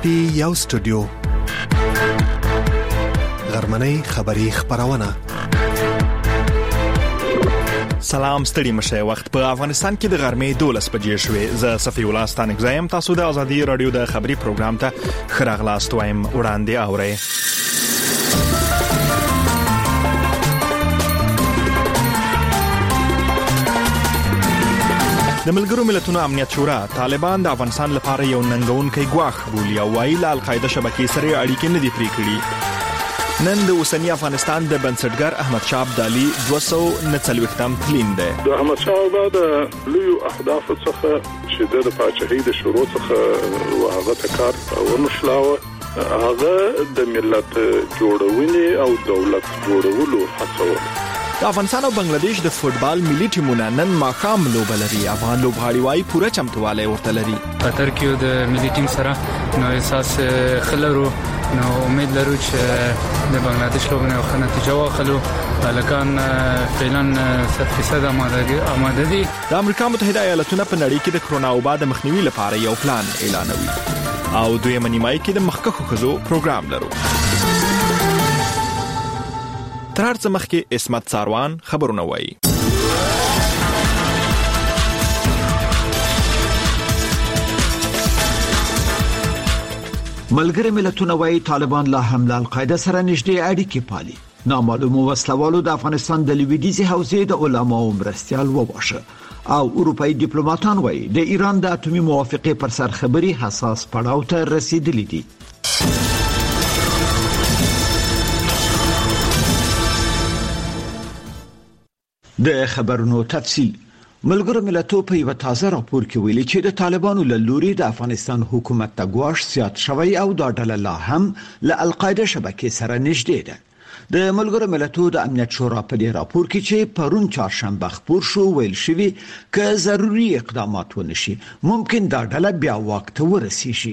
پی یو سټوډیو غرمنۍ خبری خبرونه. سلام ستړي مشه. وخت په افغانستان کې د غرمې 12 بجې شوې. زه صفي الله ستانک زایم. تاسو د ازادي رادیو د خبري پروګرام ته خراغلاست وایم. وړاندې اورئ. د ملګرو ملتونو امنیت شورا طالبان د افغانستان لپاره یو ننګونکی ګواښ بولي او وايي له القاعده شبکې سره اړیکې نه دي پرې کړې. نن د اوسنی افغانستان د بنسټګر احمد شاه ابدالي 249م تلین ده. د احمد شاه بابا د لوی اهداف څخه چې د پاچاهۍ د شروع څخه هغه تکار ونشلاوه، هغه د ملت جوړونې او دولت جوړولو هڅه. د افغانستان او بنگلاديش د فوتبال ملي ټیمونه نن ماښام لوبه لري. افغان لوبغاړي وايي پوره چمتووالی ورته لري. قطر کې د ملي ټیم سره نو احساس خلرو نو امید لرو چې د بنگلاديش لوبونه خو نتیجه واخلو. لکان فعلا 100% آماده دي. د امریکا متحده ایالاتونو په نړۍ کې د کرونا وبا د مخنیوي لپاره یو پلان اعلانوي او دوی منیمای کې د مخکخو خزو پروګرام لرو. تر څه مخکې اسمت ساروان خبرونه وایي. ملګری ملتونه وایي طالبان لا هم له القاعده سره نږدې اړیکې پالي. نامعلومو وسلوالو د افغانستان د لویدیځي حوزې د علماو مرستيال وواشه او اروپאי ډیپلوماټان وایي د ایران د اټومي موافقې پر سر خبري حساس پړاو ته رسیدلې دي. د خبرونو تفصیل. ملګرو ملتونو په یو تازه راپور کې ویلي چې د طالبانو له لوري د افغانستان حکومت ته ګواښ زیات شوی او دا ډله لا هم له القاعده شبکې سره نږدې ده. د ملګرو ملتونو د امنیت شورا په دې راپور کې چې پرون چهارشنبه خبر شو ویل شوی که ضروري اقدامات ونشي ممکن دا ډله بیا واک ته ورسیږي.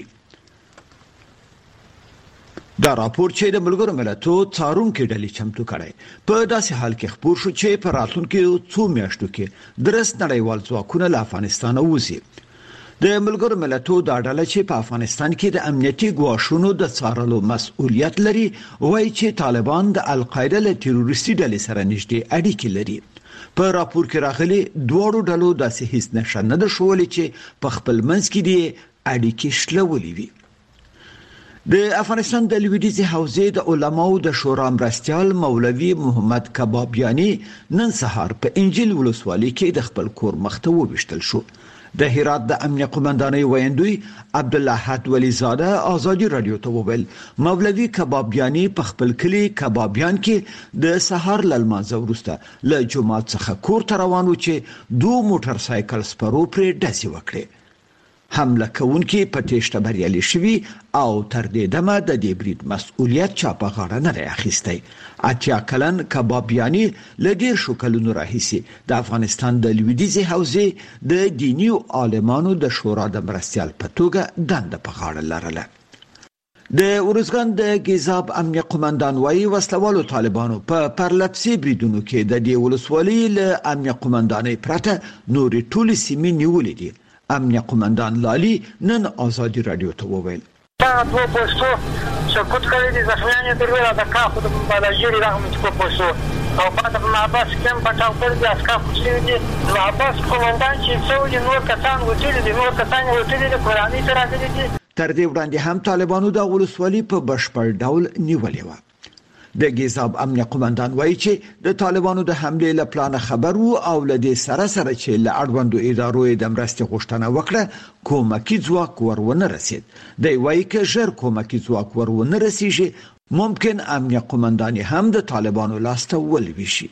دا راپور چې د ملګرو ملتونو څارونکو ډلې چمتو کړي په داسې حال کې خبر شو چې په راتلونکو 2 میاشتو کې درس نړیوال ځواکونه له افغانستان وځي. د ملګرو ملتونو دا ډله چې په افغانستان کې د امنیتي ګواښونو د څارلو مسؤلیت لري وایي چې طالبان د القاعده له تروریستي ډلې سره نږدې اړیکې لري. په راپور کې راغلي دوه ډلو داسې هیڅ نښه نه ده ښودلې چې په خپل منځ کې دي اړیکې شلولې وي. د افغانستان د لویدیځي حوزې د علماو د شورا مرستيال مولوي محمد کبابیانی نن سهار په انجیل ولسوالۍ کې د خپل کور مخته وبشتل شو. د هرات د امنیه قومندانۍ ویاندوی عبدالله ولیزاده ازادي رادیو ته وویل مولوي کبابیانی په خپل کلی کبابیان کې د سهار لمانځه وروسته له جمعه څخه کور ته روان و چې 2 موټر سایکل سپرو پرې ډزې وکړي. حمله کوونکي په تېښته بریالي شوي او تر دې دمه د دې برید مسؤلیت چا په غاړه نه دی اخیستی. اتیا کلن کبابیانی له ډېر شو کلونو راهیسې د افغانستان د لویدیځي حوزې د دیني عالمانو د شورا د مرستيال په توګه دنده په غاړه لرله. د ورزګان د ګیزاب امنیه قومندان وايي وسلوالو طالبانو په پرلپسې بریدونو کې د دې ولسوالۍ له امنیه قومندانۍ پرته نورې ټولې سیمې نیولې دي. امنیه قومندان لالی نن ازادي رادیو ته وویل دا دوه پوسټو سقوط کړی دي ځخیانه دروازه د کاخو د بلاجری راغم چې پوسټو او بعد ما بس کوم پټاو پر دي اسکا خوشي دي ما بس قومندان چې څو دي نور کسان وتیل دي قرآني سره دي. تر دې وړاندې هم طالبانو د ولسوالۍ په بشپړ ډول نیولې و. د ګیزاب امنیه قومندان وایي چې د طالبانو د حمله له پلان خبر وو او له دې سره چې له اړوندو ادارو د مرستې غوښتنه وکړه کومکی ځواک ورونه رسید. دی وایي چې ژر کومکی ځواک ورونه رسیږي ممکن امنیه قومندان هم د طالبانو لاسته ولوي.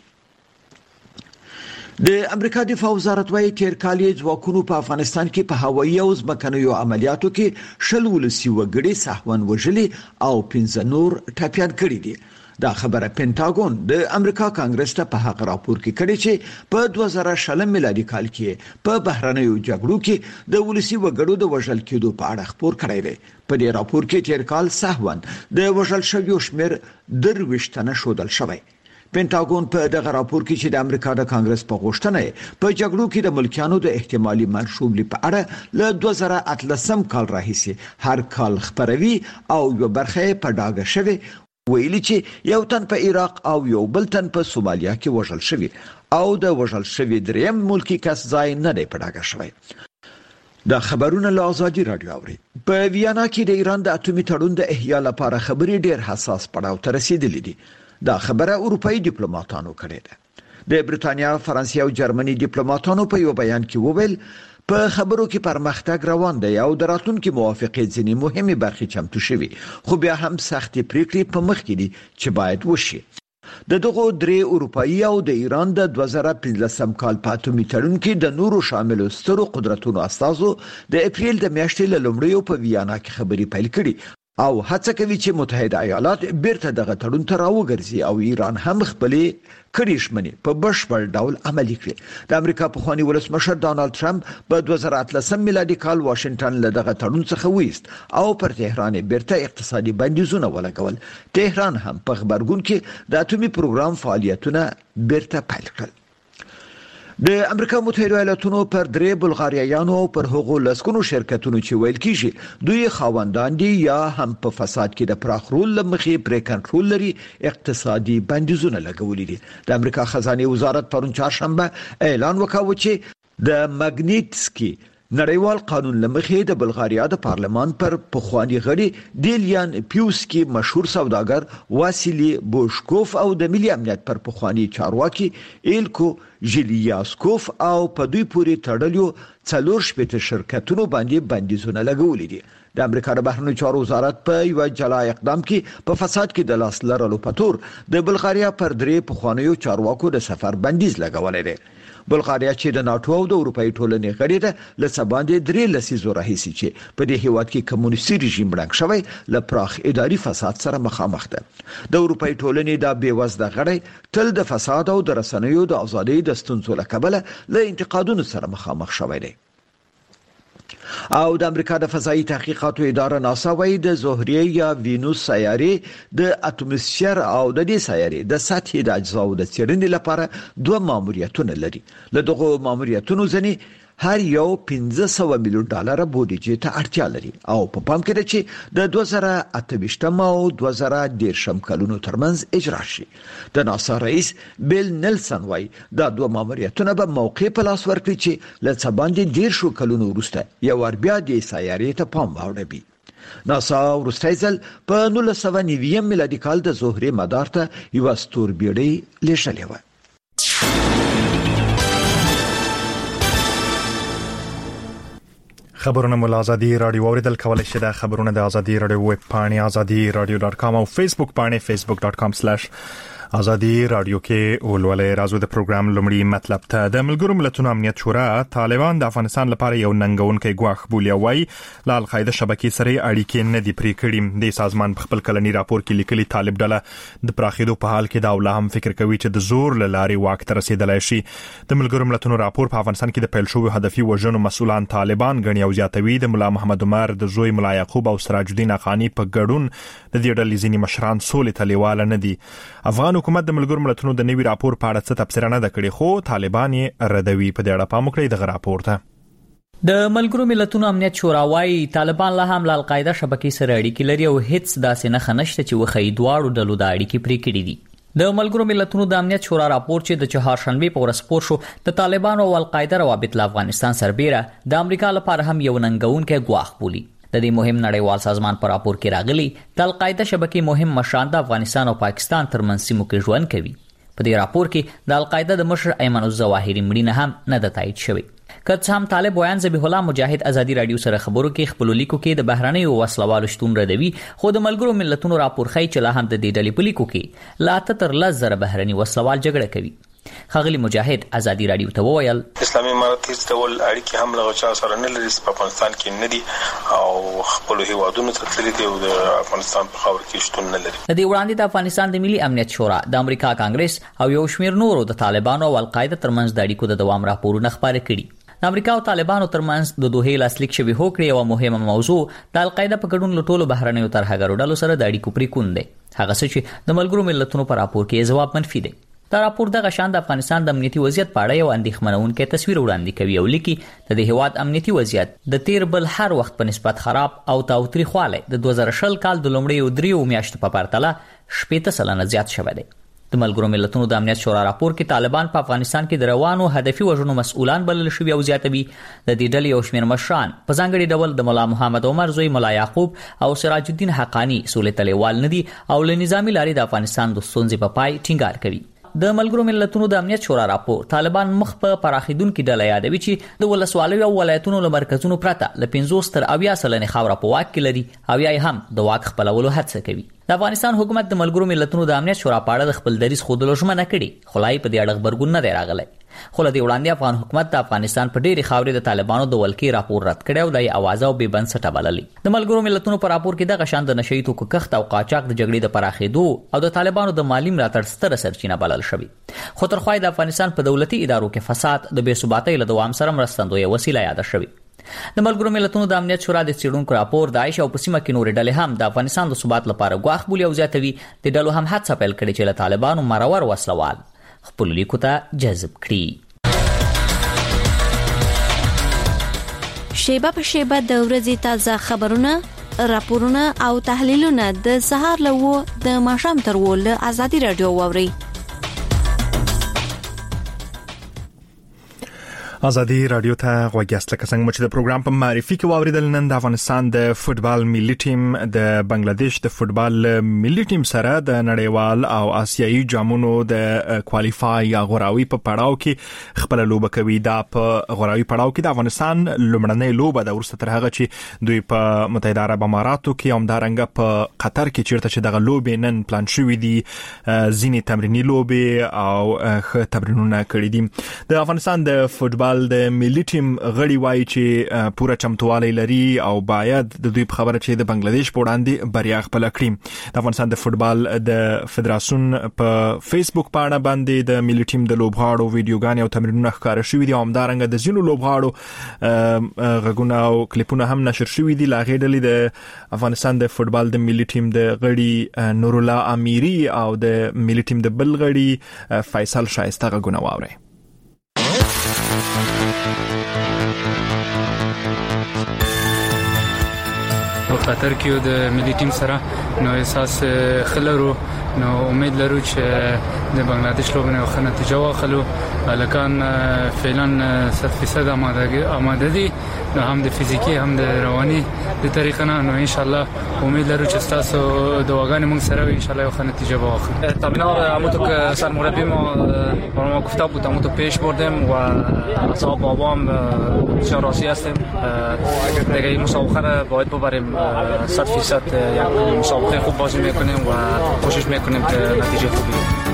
د امریکا دفاع وزارت وايي تیر کال یې ځواکونو په افغانستان کې په هوایي او ځمکنیو عملیاتو کې 20 ولسي وګړي سهون وژلي او 15 نور ټپيان کړي دي. دا خبره پینټاګون د امریکا کانګرس ته په حق راپور کې کړي چې په 2020 میلادي کال کې په بهرنیو جګړو کې د ولسي وګړو د وژل کېدو په اړه خبر کړی دی. په دې راپور کې تیر کال سهون د وژل شویو شمیر 23 تنه شودل شوی. پینټاګون په دغه راپور کې چې د امریکا د کانګرس په غوښتنه په جګړو کې د ملکیانو د احتمالي منشوب په اړه له 2013 کال راهیسې هر کال خبروي او یو برخه په ډاګه شوی ویلي چې یو تن په عراق او یو بل تن په سومالیا کې وژل شوی او د وژل شوی دریم ملکی کس ځای نه دی په ډاګه شوی. د خبرونه له آزادي رادیو اوري. په ویانا کې د ایران د اټومي تړون د احیا لپاره خبرې ډېر حساس پړاو ته رسیدلې دي. دا خبره اروپאי ډیپلوماټانو کړې ده. د بریټانیا، فرانسې او جرمني ډیپلوماټانو په یو بیان کې وویل په خبرو کې پرمختګ روان دی او د راتلونکي موافقې ځینې مهمه برخې چمتو شوي، خو بیا هم سختې پریکړې په مخ کې دي چې باید وشي. د دغه درې اروپאי او د ایران د 2015 کال په اټومي تړون کې د نورو شامل سترو قدرتونو استازو د اپریل د میاشتې له لومړیو په ویانا کې خبرې پیل کړې او هڅه کوي چې متحده ایالات بیرته دغه تړون ته راوګرځي او ایران هم خپلې کړي شمنې په بشپړ ډول عملي کړي. د امریکا پخوانی ولسمشر ډانلډ ټرمپ په 2013 میلادي کال واشنگټن له دغه تړون څخه وېست او پر تهران بیرته اقتصادي بندیزونه ولګول. تهران هم په خبرګون کې د اټومي پروګرام فعالیتونه بیرته پیل کړل. د امریکا متحده ایالاتونو پر درې بلغاریایانو پر هغو لسکونو شرکتونو چې ویل کیږي دوی خاوندان دي یا هم په فساد کې د پراخرول لمخې پر کنټرول لري اقتصادي بندیزونه لګولې دي. د امریکا خزانه وزارت پرون چهارشنبه اعلان وکاوه چې د ماګنیټسکي نړیوال قانون لمخې د بلغاریا د پارلمان پر پخوانی غړي دیلیان پیوسکی مشهور سوداګر واسیلی بوشکوف او د ملي امنیت پر پخوانی چارواکي ایلکو ژیلیاسکوف او په دوی پورې تړلیو 4 شپږ شرکتونو باندې بندیزونه لګولې دي. د امریکا د بهرنیو چارو وزارت په یو جلا اقدام کې په فساد کې د لاس لرلو په تور د بلغاریا پر درې پخوانیو چارواکو د سفر بندیز لګولې دي. بلغاریا چې د ناتو او د اروپאי ټولنې غړي ده لسه باندې 3 لسیزو راهیسي چې په دې هیواد کې کمونیستي رژیم ړنګ شوی ل پراخ اداري فساد سره مخامخ ده. د اروپאי ټولنې د بیوزده غړي تل د فساد او د رسنیو د ازادۍ د ستونزو له کبله له انتقادونو سره مخامخ شوی دی. او د امریکا د فضائي تحقیقاتو اداره ناسا وايي د زهره یا وینوس سیارې د اټموسفیر او د دې سیارې د سطحي د اجزاو د څېړنې لپاره 2 ماموریتونه لري. له دغه ماموریتونو ځنې هر یو 500 میلیون ډالر بودیجه ته اړتیا لري او په پام کې ده چې د 2028 او 2030 کلونو ترمنځ اجرا شي. د ناسا رئیس بیل نیلسن وايي دا 2 ماموریتونه به موقع په لاس ورکړي چې له څه باندې 10 کلونو وروسته یو ور بیا د سیارې ته پام واوړي. ناسا وروستی ځل په 1990 میلادي کال د زهره مدار ته یو ستوربیړۍ لېږلې و. خبرونه مول ازادي رادیو اوریدل کولای شئ. د خبرونه د ازادي رادیو ویب پاڼه azadi.radio.com او فیسبوک پاڼه facebook.com/ازادي رادیو کې ولولې. راځو د پروګرام لومړی مطلب ته. د ملګرو ملتونو امنیت شورا طالبان د افغانستان لپاره یو ننګونکي ګواښ بولي وای ل القاعده شبکې سره اړیکې نه دی پرې کړې. د سازمان په خپل کلنی راپور کې لیکلي طالب ډله د پراخېدو په حال کې دا ولا هم فکر کوي چې د زور لاري واک ته رسیدلای شي. د ملګرو ملتونو راپور په افغانستان کې د پیل شوی هدفي وژنو مسؤلان طالبان غني او زیاتوي. د مولا محمد عمر د زوی مولا یعقوب او سراج الدین اخانی په ګډون د دې ډلې ځینې مشران سولې ته لیواله نه دي. افغان حکومت د ملګرو ملتونو د نوي راپور په اړه څه تبصره نه کړې خو طالبان یې ردوي. په دې اړه پام وکړئ د راپور ته. د ملګرو ملتونو امنیت شورا وايي طالبان له هم له القاعده شبکې سره اړیکې لري او هیڅ داسې نه خنشته چې وخی دواړو ډلو د اړیکې پرې کړې دي. د ملګرو ملتونو د امنیت شورا راپور چې د چهارشنبه په ورځ خپور شو د طالبانو او القاعده روابط له افغانستان سربېره د امریکا لپاره هم یو ننګونکي ګواښ بولي. د دې مهم نړیوال سازمان پر راپور کې راغلي د القاعده شبکې مهم مشران د افغانستان او پاکستان ترمنځ سیمو کې ژوند کوي. په دې راپور کې د القاعده د مشر ایمن الظواهری مړینه هم نه د تایید شوی. که هم طالب ویان ذبیح الله مجاهد ازادي رادیو سره خبرو کې خپل لیکو کې د بهرنۍ وسلوالو شتون ردوي خو د ملګرو ملتونو راپور خی چې لا هم د دې ډلې په لیکو کې لا تر 10,000 بهرنۍ وسلوال جګړه کوي. خغلی مجاهد ازادي رادیو ته وویل اسلامي امارت هیڅ ډول اړیکې هم له چا سره نه لري په افغانستان کې نه دي او خپل هیوادونو ته تللي دي او د افغانستان په خاور کې شتون نه لري. د دې وړاندې د افغانستان د ملي امنیت شورا د امریکا کانګرس او یو شمېر نورو د طالبانو او القاعده ترمنځ د اړیکو د دوام راپورونه خبرې کړي. د امریکا او طالبانو ترمنځ د دوه لاسلیک شوی هوکړې او مهمه موضوع د القاعده په ګډون لټولو بهرنیو طرحګرو ډلو سره د اړیکو پرې کون دی. هغه څه چې د ملګرو ملتونو په راپور کې جواب منفي دی. دا راپور دغه شان د افغانستان د امنیتي وضعیت په اړه یو اندېښمنونکی تصویر وړاندې کوي او لیکي د هیواد امنیتي وضعیت د تیر بل هر وخت په نسبت خراب او تاوتریخوالی د 2020 کال د لومړیو 3 میاشتو په پرتله 80% زیات شوی دی. د ملګرو ملتونو د امنیت شورا راپور کې طالبان په افغانستان کې د روانو هدفي وژنو مسؤلان بلل شوي او زیاتوي د دې ډلې یو شمېر مشران په ځانګړي ډول د ملا محمد عمر زوی ملا یعقوب او سراج الدین حقانی سولې تلیوال نه دي او له نظامی لارې د افغانستان د ستونزې په پای ټینګار کوي. د ملګرو ملتونو د امنیت شورا راپور طالبان مخ په پراخیدونکو ډله یادوي چې د ولسوالیو او ولایتونو له مرکزونو پرته له 50 تر 80% خاوره په واک کې لري او یا هم د واک خپلولو هڅه کوي. د افغانستان حکومت د ملګرو ملتونو د امنیت شورا په اړه د خپل دریځ خودلو ژمنه کړې خو لای په دې اړه خبرګون نه دی راغلی. خو له دې وړاندې افغان حکومت د افغانستان په ډېری خاورې د طالبانو د ولکې راپور رد کړی او د اوازه او بې بنسټه بللی. د ملګرو ملتونو په راپور کې دغه شان د نشئی توکو کښت او قاچاق د جګړې د پراخېدو او د طالبانو د مالی ملاتړ ستره سرچینه بلل شوې. خو تر خوا د افغانستان په دولتي ادارو کې فساد د بې ثباتۍ له دوام سره مرستندویه وسیله یاده شوې. د ملګرو ملتونو د امنیت شورا د څېړونکو راپور د عایشه او په سیمه کې نورې ډلې هم د افغانستان د ثبات لپاره ګواښ بولي او زیاتوي. د ډلو هم هڅه پیل کړې چې له طالبانو مرور وسلوال خپلو لیکو ته جذب کړي. شیبه په شیبه د ورځې تازه خبرونه، راپورونه او تحلیلونه د سهار له 9 د ماښام تر 10 له ازادي رادیو واورئ. ازادي رادیو ته غوږیاست. لکه څنګه چې د پروګرام په معرفي کې واوریدل، نن د افغانستان د فوتبال ملي ټیم د بنگلاديش د فوتبال ملي ټیم سره د نړیوال او آسیایي جامونو د کوالیفای یا غوراوي په پړاو کې خپل لوبه کوي. دا په غوراوي پړاو کې د افغانستان لومړنۍ لوبه د ورسته تر هغه چې دوی په متحده عرب اماراتو کې هم دارنګه په قطر کې چیرته چې دغه لوبې نن پلان شوې دي ځینې تمرینی لوبې او ښه تمرینونه کړي دي. د افغانستان د فوتبال د ملي ټیم غړي وایي چې پوره چمتووالی لري او باید د دوی په خبره چې د بنگلاديش په وړاندې بریا خپل کړي. د افغانستان د فوتبال د فدراسیون په فیسبوک پاڼه باندې د ملي ټیم د لوبغاړو ویډیوګانې او تمرینونه ښکاره شوي دي او همدارنګه د ځینو لوبغاړو غږونه او کلیپونه هم نشر شوي دي. له هغې ډلې د افغانستان د فوتبال د ملي ټیم د غړي نور الله امیری او د ملي ټیم د بل غړي فیصل شایسته غږونه واوري. په خطر کې د ملي ټیم سره نو احساس خلرو نو امید لرو چې د بنگلاديش لوبنه خو نتیجه واخلو. الکان فعلا 100% آماده دي، نو هم د فزیکی هم د رواني د طریقه نه، نو ان شاء الله امید لرو چې تاسو دواګان موږ سره ان شاء الله خو نتیجه واخلو. تمرینات همونطور که سرمربی ما گفته بود همونطور پیش بردیم و اصحاب بابام بسیار راضی هستیم. دیگه این مسابقه را باید ببریم 100% یک مسابقه خوب بازی میکنیم و کوشش میکنیم که نتیجه خوبی بگیریم.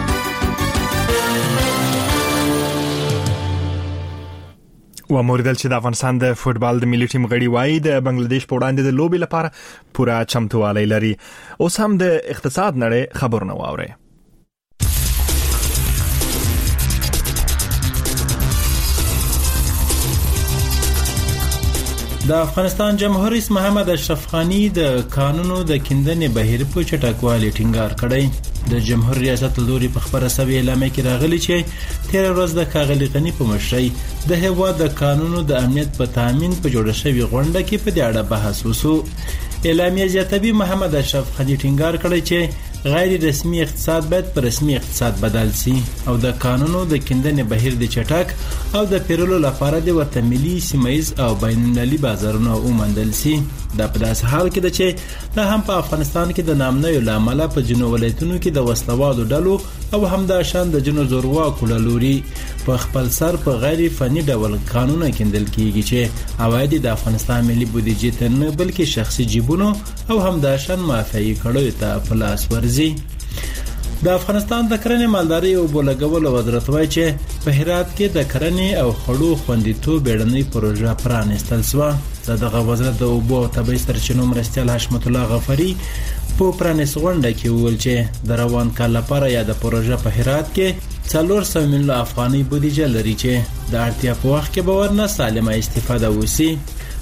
و موردل چې د افغانستان د فوتبال د ملي ټیم غړي وایي د بنگلاديش په وړاندې د لوبې لپاره پوره چمتووالی لري. اوس هم د اقتصاد نړۍ خبرونه واورئ. د افغانستان جمهور رئیس محمد اشرف غنی د قانونو د کیندنې بهیر په چټکوالي ټینګار کړی. د جمهور ریاست لوري په خبره سوي اعلامیه کې راغلي چې 13 ورځ د کاغلی غنی په مشرۍ د هیواد د قانونو د امنیت په تامین په جوړه شوی غونډه کې په دې اړه بحث وشو. اعلامیه زیاتوي محمد اشرف غنی ټینګار کړی چې غیر رسمي اقتصاد باید پر رسمي اقتصاد بدل شي او د قانونو د کیندنې بهیر د چټک او د پیرلو لپاره د ورته ملي سیمایز او بینالمللي بازارونو ومندل شي. دا په داسې حال کې ده چې دا هم په افغانستان کې د نامنوي لامل په جنو ولایتونو کې د وسلوالو ډلو او همدا شان د جنو زورواکو لوري په خپل سر په غیر فني ډول قانون کېندل کیږي چې عواید د افغانستان ملي بودیجې ته نه بلکې شخصي جیبونو او همدا شان معافي کړو ته په لاس ورځي. د افغانستان د کرنې مالداري او بولګول وزارت وایي چې په هرات کې د کرنې او خړو خوندیتوب بیړنۍ پروژه پرانستل شوه. دغه وزارت د اوبو او طبیعي سرچینو مرستیال حشمت الله غفاری په پرانیست غونډه کې وویل چې د روان کال لپاره یا د پروژه په هرات کې 400 میلیون افغانۍ بودیجه لري چې د اړتیا په وخت کې به ورنه سالمه استفاده وشي.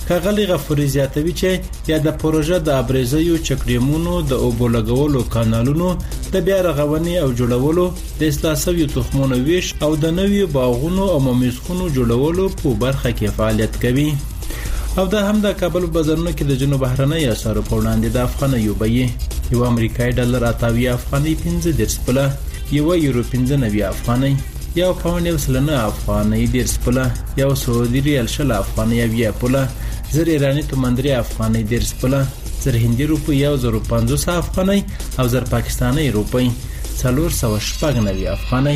ښاغلي غفوري زیاتوي چې یا د پروژه د ابرزیو چکډیمونو د اوبو لګولو کانالونو د بیا رغونې او جوړولو د اصلاح شویو تخمونو ویش او د نویو باغونو او ممیزخونو جوړولو په برخه کې فعالیت کوي. او دا هم د کابل بازارونو کې د جنوب بهرنۍ اسعارو په وړاندې د افغانیو بیې یو امریکایي ډالر 28 افغانۍ 15 پله، یو یورو 15 افغانۍ، یو پاوند 1 افغانۍ 10 پله، یو سعودي ریال 60 افغانۍ 20 پله، زر ایرانی تومندري افغانۍ 10 پله، زر هندي روپۍ 1050 افغانۍ او زر پاکستاني روپۍ 490 افغانۍ.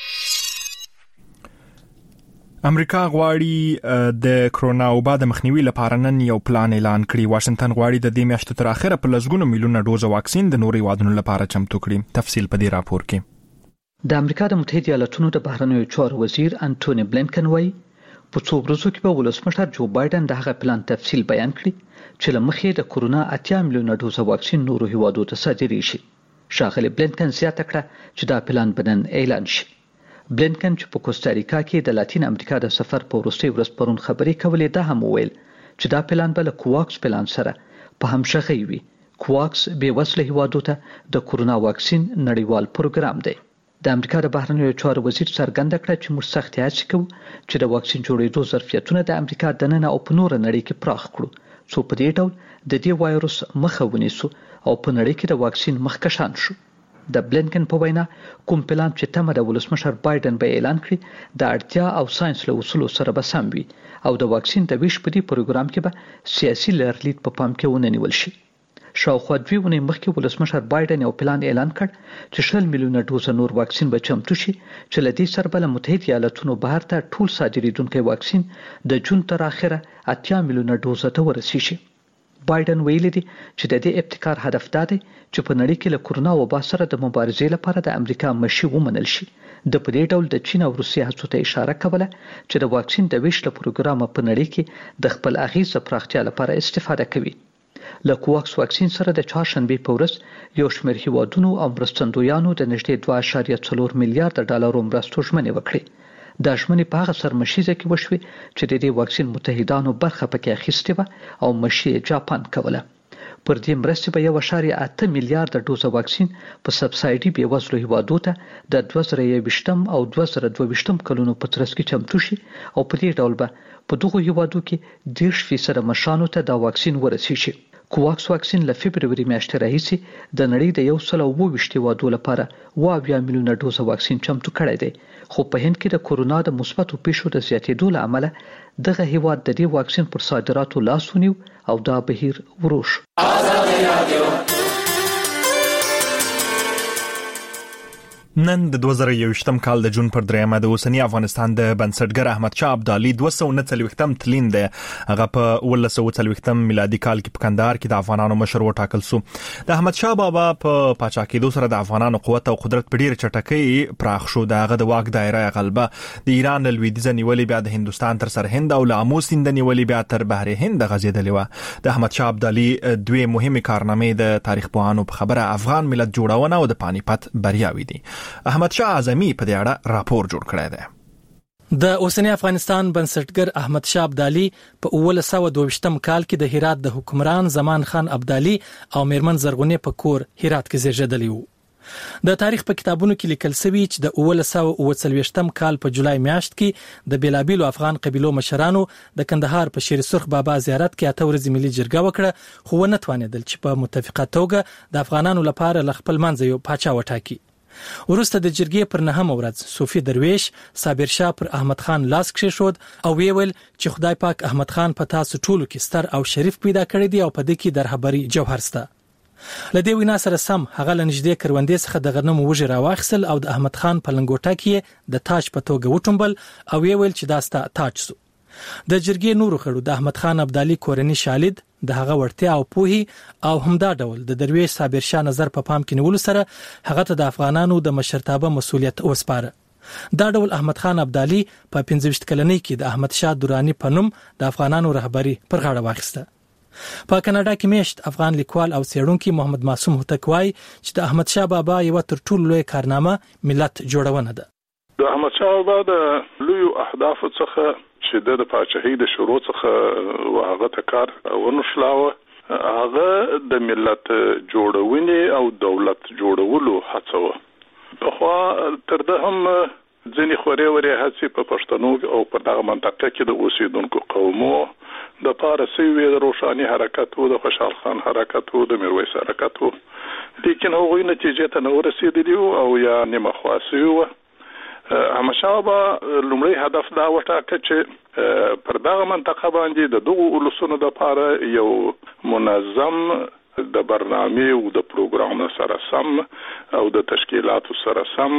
امریکا غواړي د کرونا وبا د مخنیوي لپاره نن یو پلان اعلان کړي. واشنگټن غواړي د دې میاشتې تر اخره په لسګونو میلیونه ډوز واکسین د نورو هیوادونو لپاره چمتو کړي. تفصیل په دې راپور کې. د امریکا د متحده ایالاتونو د بهرنیو چارو وزیر انټونی بلینکن وایي په څو ورځو کې به ولسمشر جو بایدن د هغه پلان تفصیل بیان کړي چې لمخې د کرونا 80 میلیونه ډوز واکسین نورو هیوادو ته صادرې شي. ښاغلي بلینکن زیاته کړه چې دا پلان بنن اعلان شي. بلینکن چې په کوستاریکا کې د لاتین امریکا د سفر په وروستي ورځ پرون خبرې کولې دا هم وویل چې دا پلان بل کوواکس پلان سره په همشغې وي. کوواکس به وسله هیوادو ته د کرونا واکسین نړیوال پروګرام دی. د امریکا د بهرنیو چارو وزیر څرګنده کړه چې موږ سخت هڅه کوو چې د واکسین جوړېدو ظرفیتونه د امریکا دننه او په نور نړۍ کې پراخ کړو څو په دې ډول د دې وایروس مخه ونیسو او په نړۍ کې د واکسین مخکشان شو. د بلینکن په وینا کوم پلان چې تمه د ولسمشر بایدن به اعلان کړي د اړتیا او ساينس له اصولو سره به سم وي او د واکسین د ویش په دې پروګرام کې به سیاسي لرلید په پام کې ونیول شي. شاوخوا 2 ونې مخکې ولسمشر بایدن یو پلان اعلان کړ چې 100 میلیونه ډوز نور واکسین به چمتو شي چې لدې سره بل متحده ایالاتونو بهر ته ټول صادریدونکو واکسین د جون تر اخره 80 میلیونه ډوز ته ورسیږي. بایدن ویلي دی چې د دې ابتکار هدف دا دی چې په نړۍ کې له کرونا وبا سره د مبارزې لپاره د امریکا مشي ومنل شي. د په دې ډول د چین او روسیې هڅو ته اشاره کوله چې د واکسین د ویش له پروګرام په نړۍ کې د خپل اغیز پراختیا لپاره استفاده کوي. له کوواکس واکسین سره د چهارشنبې په ورځ یو شمېر هیوادونو او مرستندویانو د نږدې 2.4 میلیارډ ډالرو مرستو ژمنې وکړې. دا ژمنې په هغه سرمشیزه کې وشوې چې د دې واکسین متحدانو برخه پکې اخیستې و او مشي جاپان کوله. پر دې مرستې به 1.8 میلیارډ ډوز واکسین په سبسایډي به وزلو هیوادو ته د 2020 او 2022 کلونو په ترڅ کې چمتو شي او په دې ډول به په دغه هیوادو کې 10% مشانو ته دا واکسین ورسیږي. کوواکس واکسین له فبرवरी میاشتې راهیسې د نړۍ د 122 هیوادو لپاره 20 میلیونه ډوز واکسین چمتو کړی دی. خو په هند کې د کرونا د مثبتو پیښو د زیاتېدو له امله دغه هیواد د دې واکسین پر صادراتو لاس ونیو او دا بهیر وروش. نن د 2021م کال د جون پر 3 د اوسنی افغانستان د بنسټګر احمد شاه ابدالي 249م تلین دی. هغه په 1940م میلادي کال کې په کندهار کې د افغانانو مشر وټاکل شو. د احمد شاه بابا په پاچاکېدو سره د افغانانو قوت او قدرت په ډیره چټکۍ پراخ شو. دغه د واک دایره غلبه د ایران لویدیځ نیولې بیا د هندستان تر سرهند او له امو سیند نیولې بیا تر بحر هند غځېدلې و. د احمد شاه ابدالي دوه مهمه کارنامې د تاریخ پوهانو په خبره افغان ملت جوړونه او د پانیپت بریاوي دي. احمد شاه اعظمي په دې اړه راپور جوړ کړی دی. د اوسنی افغانستان بنسټګر احمد شاه ابدالي په 1922م کال کې د هرات د حکمران زمان خان ابدالي او میرمن زرغونې په کور هرات کې زیږیدلی وو. د تاریخ په کتابونو کې لیکل شوی چې د 1940م کال په جولای میاشت کې د بیلابیلو افغان قبیلو مشرانو د کندهار په شیر سرخ بابا زیارت کې 8 ورځې ملي جرګه وکړه خو نه توانیدل چې په متفقه توګه د افغانانو لپاره ل خپل منځ یو پاچا وټاکي. ورسته د جرګې پر 9 ورځ صوفي درویش صابر شاه پر احمد خان لاس کېښود او ویل چې خدای پاک احمد خان په تاسو ټولو کې ستر او شریف پیدا کړی دی او په دې کې د رهبری جوهر سته. لدې وینا سره سم هغه لنجدې کروندې څخه د غنم وږي راواخسل او د احمد خان په لنګوټه کې د تاج په توګه وټومبل او ویل چې دا ستا تاج سو. د جرګې نورو خړو د احمد خان ابدالي کورنۍ شالید د هغه ورتیا او پوهي او همدا ډول د درویش صابر شاه نظر په پام کې نیول سره هغه ته د افغانانو د مشرتابه مسولیت وسپاره. دا ډول احمد خان ابدالي په 15 کلنۍ کې د احمد شاه درانی په نوم د افغانانو رهبری پر غاړه واخیسته. په کاناډا کې میشت افغان لیکوال او څېړونکي محمد معصوم هوتک وایي چې د احمد شاه بابا یو تر ټولو لوی کارنامه ملت جوړونه ده. د احمدشاه بابا د لوی اهداف څخه چې د پاچاهۍ د شروع څخه وهغه تکار ونشلاوه هغه د ملت جوړونې او دولت جوړولو هڅه و خو تر ده هم ځینې خوري وري هڅې په پښتنو او په دغه منطقه کې د اوسیدونکو قومو د پارسي د روشاني حرکت او د خوشحال خان حرکت او د میرویس حرکت و لیکن هغوی نتیجې ته نه ورسېدلی او یا نیمه خاصي و احمدشاه بابا لومړی هدف دا وټاکه چې پر دغه منطقه باندې د دغو ولسونو لپاره یو منظم د برنامه او د پروګرام سره سم او د تشکیلاتو سره سم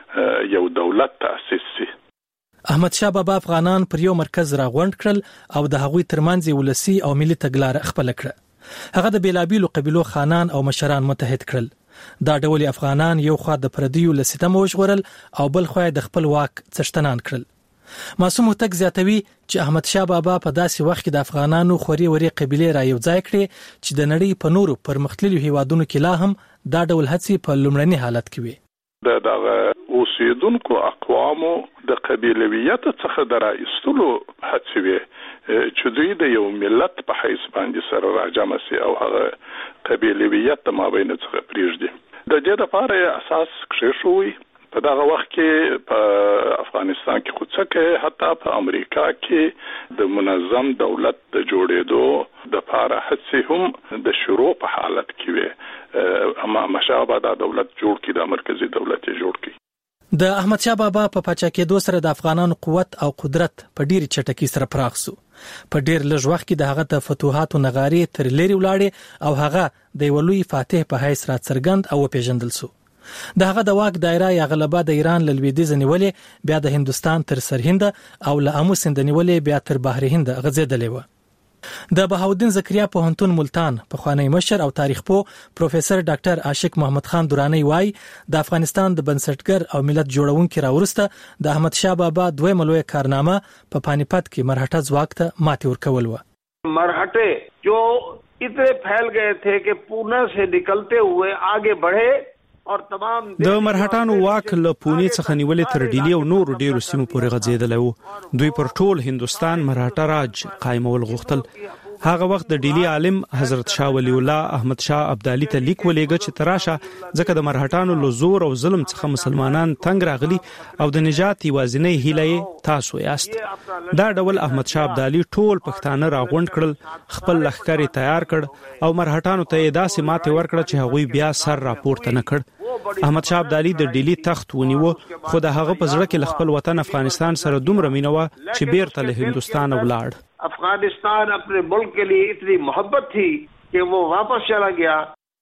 یو دولت تأسیس شي. احمد شاه بابا افغانان پر یو مرکز راغونډ کړل او د هغوی ترمنځ ولسی او ملي تګلارې خپل کړه. هغه د بیلابیلو قبیلو خانان او مشران متحد کړل. دا ډول افغانان یو خوا د پردیو لسیتم وژغورل او بل خوا د خپل واک څښتنان کړل. معصوم هوتک زیاتوي چې احمد شاه بابا په داسې وخت کې د افغانانو خوري وري قبيله را یو ځای کړې چې د نړۍ په نورو پرمختللو هیوادونو کې لا هم دا ډول هڅې په لومړني حالت کې وي. د اوسیدونکو اقوامو د قبیلویت څخه د راایستلو هڅې وي چې دوی د یو ملت په حیث باندې سره راجمع سي او هغه قبیلویت د مابین څخه پریږدي. د دې لپاره اساس کېښوي. په دغه وخت کې په افغانستان کې خو څه حتی په امریکا کې د منظم دولت د جوړېدو د لپاره هڅې هم د شروع په حالت کې وي. اما مشابه د دولت جوړ کړي د مرکزی دولت جوړ کړي. د احمد شاه بابا په پاچاکېدو سره د افغانانو قوت او قدرت په ډیره چټکۍ سره پراخ شو. په ډیر لږ وخت کې د هغه د فتوحاتو نغاري تر لری ولاړې او هغه د یو لوی فاتح په حیث را څرګند او پیژندل شو. د هغه د واک دایره یا غلبه د ایران له لویدیځ نیولې بیا د هندستان تر سرهند او له امو سیند نیولې بیا تر بحر هند غځېدلې و. د بهاودین زکریا پوهنتون ملتان په خوانی مشر او تاریخ پوه پروفیسور ډاکټر عاشق محمد خان دورانی وای د افغانستان د بنسټګر او ملت جوړونکو راورسته د احمد شاه بابا دویمه لوی کارنامه په پانیپت کې مرهټه ځواک ته ماتې ورکول و. مرهټه جو اتنے پھیل گئے تھے کہ پونا سے نکلتے ہوئے آگے بڑھے د مرهټانو واک له پونی څخه نیولې تر ډیلی او نور ډیرو سیمو پورې غځېدل وو. دوی پر ټول هندستان مرهټه راج قائمول غوښتل. هغه وخت د ډیلی عالم حضرت شاه ولی الله احمد شاه ابدالي ته لیک ولېږه چې تراشه ځکه د مرهټانو له زور او ظلم څخه مسلمانان تنگ راغلي او د نجات یوازینۍ هیله تاسو یاست. دا ډول احمد شاه ابدالي ټول پښتانه راغونډ کړل، خپل لښکر تیار کړ او مرهټانو ته داسې ماته ورکړه چې هغوی بیا سر راپورته نه کړ. احمد شاه ابدالي د ډیلی تخت ونیو خو د هغه په زړه کې خپل وطن افغانستان سره دومره مینه و چې بیرته له هندستان ولاړ. افغانستان اپنے ملک کے لیے اتنی محبت تھی کہ وہ واپس چلا گیا.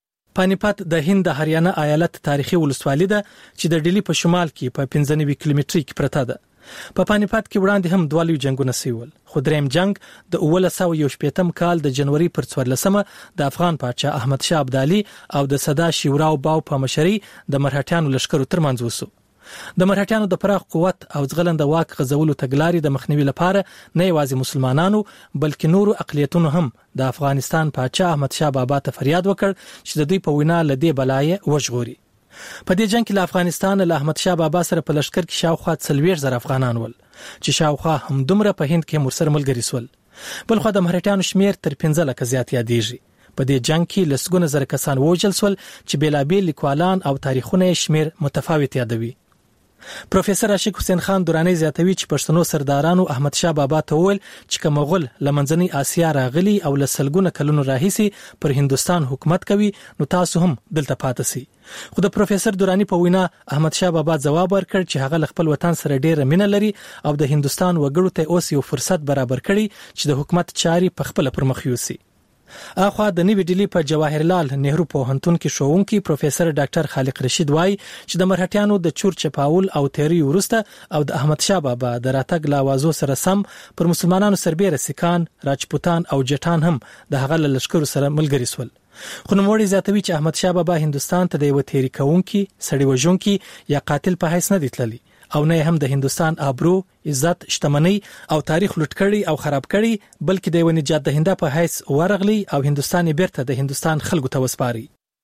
پانیپت د هند هریانه ایالت تاریخي ولسوالۍ ده چې د ډیلی په شمال کې په 95 کیلومتري کې پرته ده. په پانیپت کې وړاندې هم دوه لوی جنگونه سوي. خو دریم جنگ د 1918 کال د جنوري پر 14مه د افغان پاچا احمد شاه ابدالي او د صدا شیوراو باو په مشرۍ د مرهټیانو لشکرو ترمنځ وسو. د مرهټیانو د پراخ قوت او ځغلند واک غزولو تګلارې د مخنیوي لپاره نه یوازې مسلمانانو بلکې نورو اقلیتونو هم د افغانستان پاچا احمد شاه بابا ته فریاد وکړ چې د دوی په وینا لدی بلای وژغوري. په دې جنگ کې له افغانستان له احمد شاه بابا سره په لشکر کې شاوخوا 40,000 افغانان ول چې شاوخوا هم دومره په هند کې مرسر ملګری سول. بل خو د مرهټیانو شمیر تر 15 لک زیات یادېږي. په دې جنگ کې لسګونه زره کسان وژل سول چې بیلابیل لیکوالان او تاریخونه شمیر متفاوت یادوي. پروفیسور عاشق حسین خان دورانی زیاتوي چې پښتنو سردارانو احمد شاه بابا ته وویل چې کوم مغول لمنځنۍ آسیا راغلي او لسلګونه کلونو راهیسي پر هندستان حکومت کوي نو تاسو هم دلته پاتې سئ. خو د پروفیسور دورانی په وینا احمد شاه بابا ځواب ورکړ چې هغه خپل وطن سره ډېر مینه لري او د هندستان وګړو ته اوس یو فرصت برابر کړي چې د حکومت چاري په خپل پر مخ یوسي. اخوا د نوې ډیلی په جواهرلال نهرو پوهنتون کې شوونکی پروفیسور ډاکټر خالق رشید وای چې د مرهټیانو د چور چپاول او تیری ورسته او د احمد شاه بابا د راتګ لاوازو سره سم پر مسلمانانو سربېره سکان، راجپوتان او جټان هم د هغه لشکرو سره ملګری سول. خو نوموړي زیاتوي چې احمد شاه بابا هندستان ته د یو تیری کوونکی، سړی وژونکی یا قاتل په حیث نه دی تللی او نه هم د هندستان آبرو، عزت، شتمنۍ او تاریخ لوټ کړي او خراب کړي بلکې د یو نجات دهنده په حیث ورغلی او هندستان بیرته د هندستان خلکو ته وسپاري.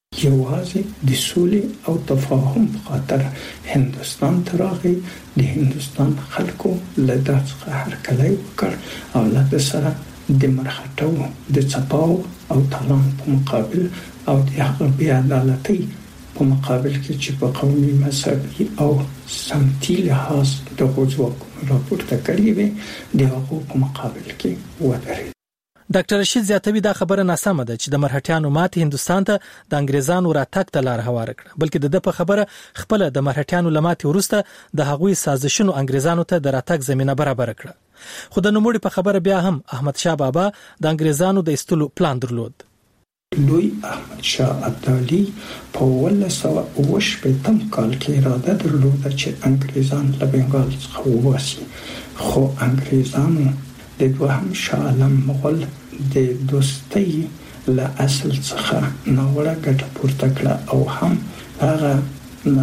یوازې د سولې او تفاهم په خاطر هندستان ته راغی. د هندستان خلکو له دا څخه هرکلی وکړ او له سره د مرهټو د څپاو او تالان په مقابل او د هغه بې عدالتۍ په مقابل کې چې په قومي مذهبي او سمتي لحاظ د ځواکونو راپورته کړي وي د هغو په مقابل کې ودرېد. ډاکټر رشید زیاتوي دا خبره ناسمه ده چې د مرهټیانو ماتې هندستان ته د انګریزانو راتګ ته لار هواره کړه، بلکې د په خبره خپل د مرهټیانو لماتې وروسته د هغوی سازشونو انګریزانو ته د راتګ زمينه برابر کړه. خو د نوموړي په خبره بیا هم احمد شاه بابا د انګریزانو د ایستلو پلان درلود. لوی احمد شاه ابدالي په 1918 کال کې اراده درلوده چې انګریزان له بنګال څخه وباسي، خو انګریزانو د دوهم شاه عالم مغول د دوستۍ له اصل څخه ناوړه ګټه پورته کړه او هم هغه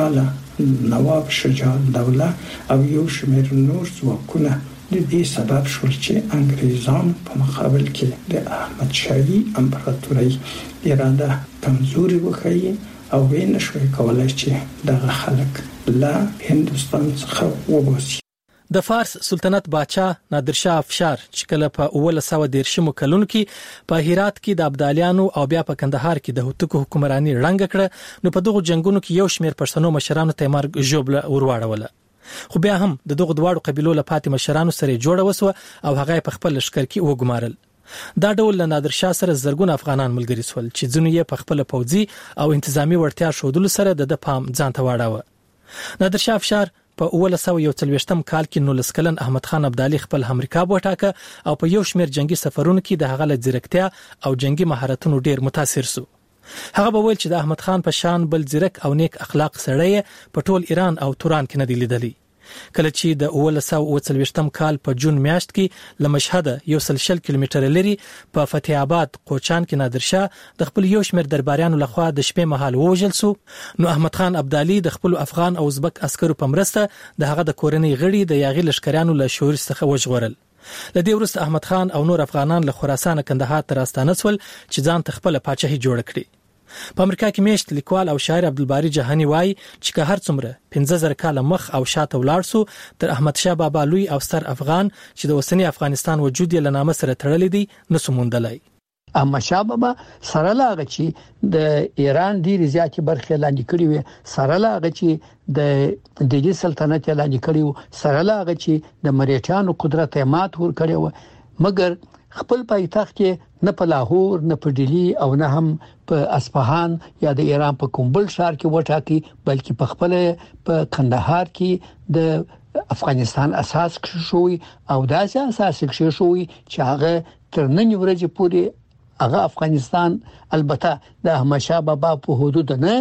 سیاله نواب شجاع الدوله او یو شمېر نور ځواکونه د دې سبب شول چې انګریزان په مقابل کې د احمد شاهي امپراتورۍ اراده کمزوري وښیي او وینه شوي کولای چې دغه خلک له هندستان څخه وباسي. د فارس سلطنت بادشاه نادر شاه افشار چې کله په 1913 کلونو کې په هرات کې د ابدالیانو او بیا په کندهار کې د هوتکو حکمراني رنګ کړه، نو په دغه جنگونو کې یو شمېر پښتنو مشرانو ته مرګ ژوبله ورواړوله. خو بیا هم د دغه دواړو قبیلو له پاتې مشرانو سره جوړه وسوه او هغه په خپل لشکر کې وګمارل. دا ډول له نادر شاه سره زرګون افغانان ملګري شول چې ځینې یې په خپل پوځي او انتظامی وړتیا شودلو سره د پام ځان ته واړاوه. نادر شاه افشار په 1941 کال کې 19 کلن احمد خان ابدالي خپل همریکاب وټاکه او په یو شمېر جنگي سفرونو کې د هغه له ځیرکتیا او جنگي مهارتونو ډیر متاثر سو. هغه به ویل چې د احمد خان په شان بل ځیرک او نیک اخلاق سړی په ټول ایران او توران کې نه دی لیدلی. کله چې د 1940 کال په جون میاشت کې له مشهد 100 کیلومتره لري په فتح آباد قوچان کې نادر شاه د خپل یو شمېر درباریانو لخوا د شپې مهال ووژل سو، نو احمد خان ابدالي د خپل افغان او ازبک عسکرو په مرسته د هغه د کورنۍ غړي د یاغي لشکریانو له شورش څخه وژغورل. لدې وروسته احمد خان او نور افغانان له خراسان کندهار ته راستانه شول چې ځان ته خپل پاچاهي جوړ کړي. په امریکا کې میشت لیکوال او شاعر عبدالباری جهانی وایي چې که هر څومره 15000 کال مخ او شاته ولاړ سو تر احمد شاه بابا لوی او ستر افغان چې د اوسنی افغانستان وجود یې له نامه سره تړلی دی نسو موندلای. احمد شاه بابا سره لاغه چې د ایران ډیر زیاتې برخې لاندې کړې وي، سره لاغه چې د دلی سلطنت لاندې کړی و، سره لاغه چې د مریټانو قدرت مات ور کړی و، مګر خپل پایتخت کې نه په لاهور نه په ډیلی او نه هم په اصفهان یا د ایران په کومبل ښار کې وټاکي، بلکې په خپل په کندهار کې د افغانستان اساس شوی او داسې اساس شوی چې هغه تر نن ورځې پورې هغه افغانستان البته د احمد شاه بابا په حدود نه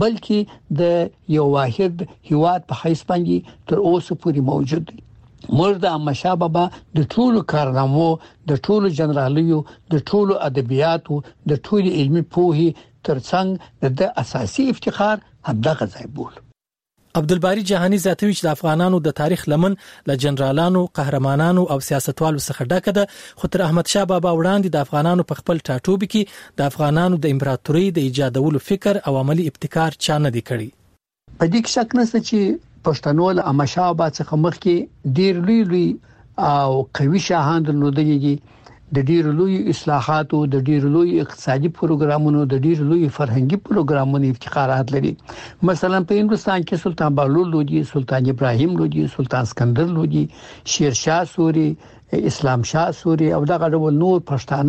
بلکې د یو واحد هیواد په حیث باندې تر اوسه پورې موجود دی. موږ د احمد شاه بابا د ټولو کارنامو، د ټولو جنرالیو، د ټولو ادبیاتو، د ټولو علمي پوهې ترڅنګ د اساسي افتخار همدغه ځای بول. عبدالباری جهانی زیاتوي چې د افغانانو د تاریخ لمن له جنرالانو، قهرمانانو او سیاستوالو څخه ډکه ده، خو تر احمد شاه بابا وړاندې د افغانانو په خپل ټاټوبي کې د افغانانو د امپراتورۍ د ایجادولو فکر او عملی ابتکار چا نه دی کړی. په دې کې شک نشته چې پښتنو له احمد شاه بابا څخه مخکې ډیر لوی او قوي شاهان درلودلي دي، د ډیر لوی اصلاحاتو، د ډیر لوی اقتصادي پروګرامونو، د ډیر لوی فرهنګي پروګرامونو افتخارات لري. مثلا په هندستان کې سلطان بهلول لودي، سلطان ابراهیم لودي، سلطان اسکندر لودي، شیر شاه سوري، اسلام شاه سوري او دغه ډول نور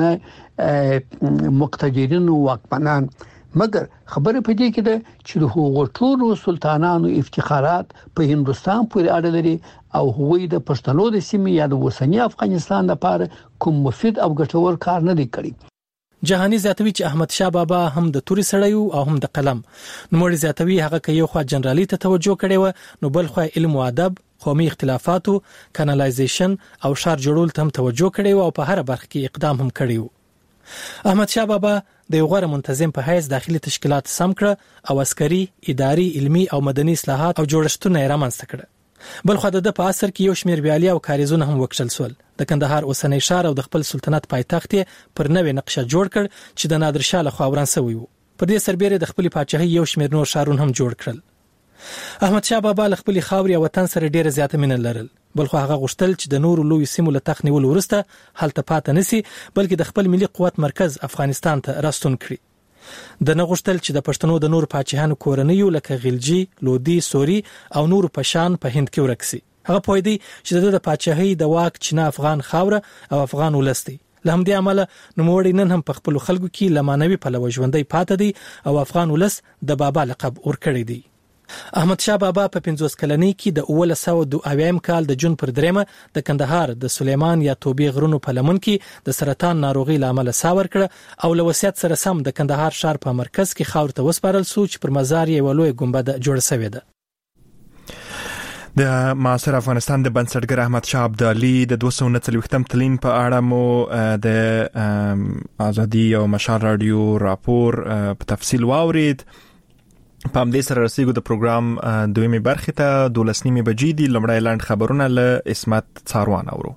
پښتانه مقتدرین او واکمنان. مګر خبره پدې کې ده چې د هغو ټولو سلطانانو افتخارات په هندستان پورې اړه لري او هغوی د پښتنو د سیمې یا د اوسنی افغانستان لپاره کوم مفید او ګټور کار نه دی کړی. جهانی زیاتوي چې احمد شاه بابا هم د توري سړی او هم د قلم، نوموړي زیاتوي هغه که یو خوا جنرالي ته توجه کړي و نو بل خوا علم او ادب، قومي اختلافاتو، کانالایزیشن او شهر جوړول ته هم توجه کړي و او په هر برخه کې اقدام هم کړی و. احمد شاه بابا د یو غوره منتظم په حیث داخلي تشکیلات سم کړ او عسکري، اداري، علمي او مدني اصلاحات او جوړښتونه یې رامنځته کړل. بل خو د په عصر کې یو شمېر ویالي او کاریزونه هم وکړل سول. د کندهار اوسنی ښار او د خپل سلطنت پایتخت پر نوې نقشه جوړ کړ چې د نادر شاه لخوا وران شوی و. په دې سربېره د خپل پاچاهي یو شمېر نور ښارونه هم جوړ کړل. احمد شاه بابا له خپل خاورې او وطن سره ډېره زیاته مینه لرل، بلخو هغه غوښتل چې د نورو لوی سیمو له تخت نیولو وروسته هلته پاتې نشي، بلکې د خپل ملي قوت مرکز افغانستان ته راستون کړي. د نه غوښتل چې د پښتنو د نور پاچاهانو کورنیو لکه غلجي، لودي، سوري او نور پشان په هند کې ورکسي. هغه پوهیدي چې د پاچاهۍ د واک چینه افغان خاوره او افغان ولستي. له همدې امله نوموړی نن هم په خپل خلکو کې لمانوي پلوه ژوندۍ پاتې دي او افغان ولس د بابا لقب ورکړی دی. احمد شاه بابا په 50 کلنۍ کې د 1902 کال د جون پر 3 د کندهار د سلیمان یا توبې غرونو په لمن کې د سرطان ناروغي لامل ساور کړ او له وصیت سره سم د کندهار ښار په مرکز کې خاور ته وسپارل شو چې پر مزار یې ولوي ګنبد جوړ شوی ده. د معاصر افغانستان د بنسټګر احمد شاه ابدالي د 240 تلین په اړه مو د ازادي او مشال رادیو راپور په تفصیل واورید. په همدې سره رسیدو د پروګرام دویمه برخه ته 12 بجې دي. لمړی لاند خبرونه له اسمت څاروان اورو.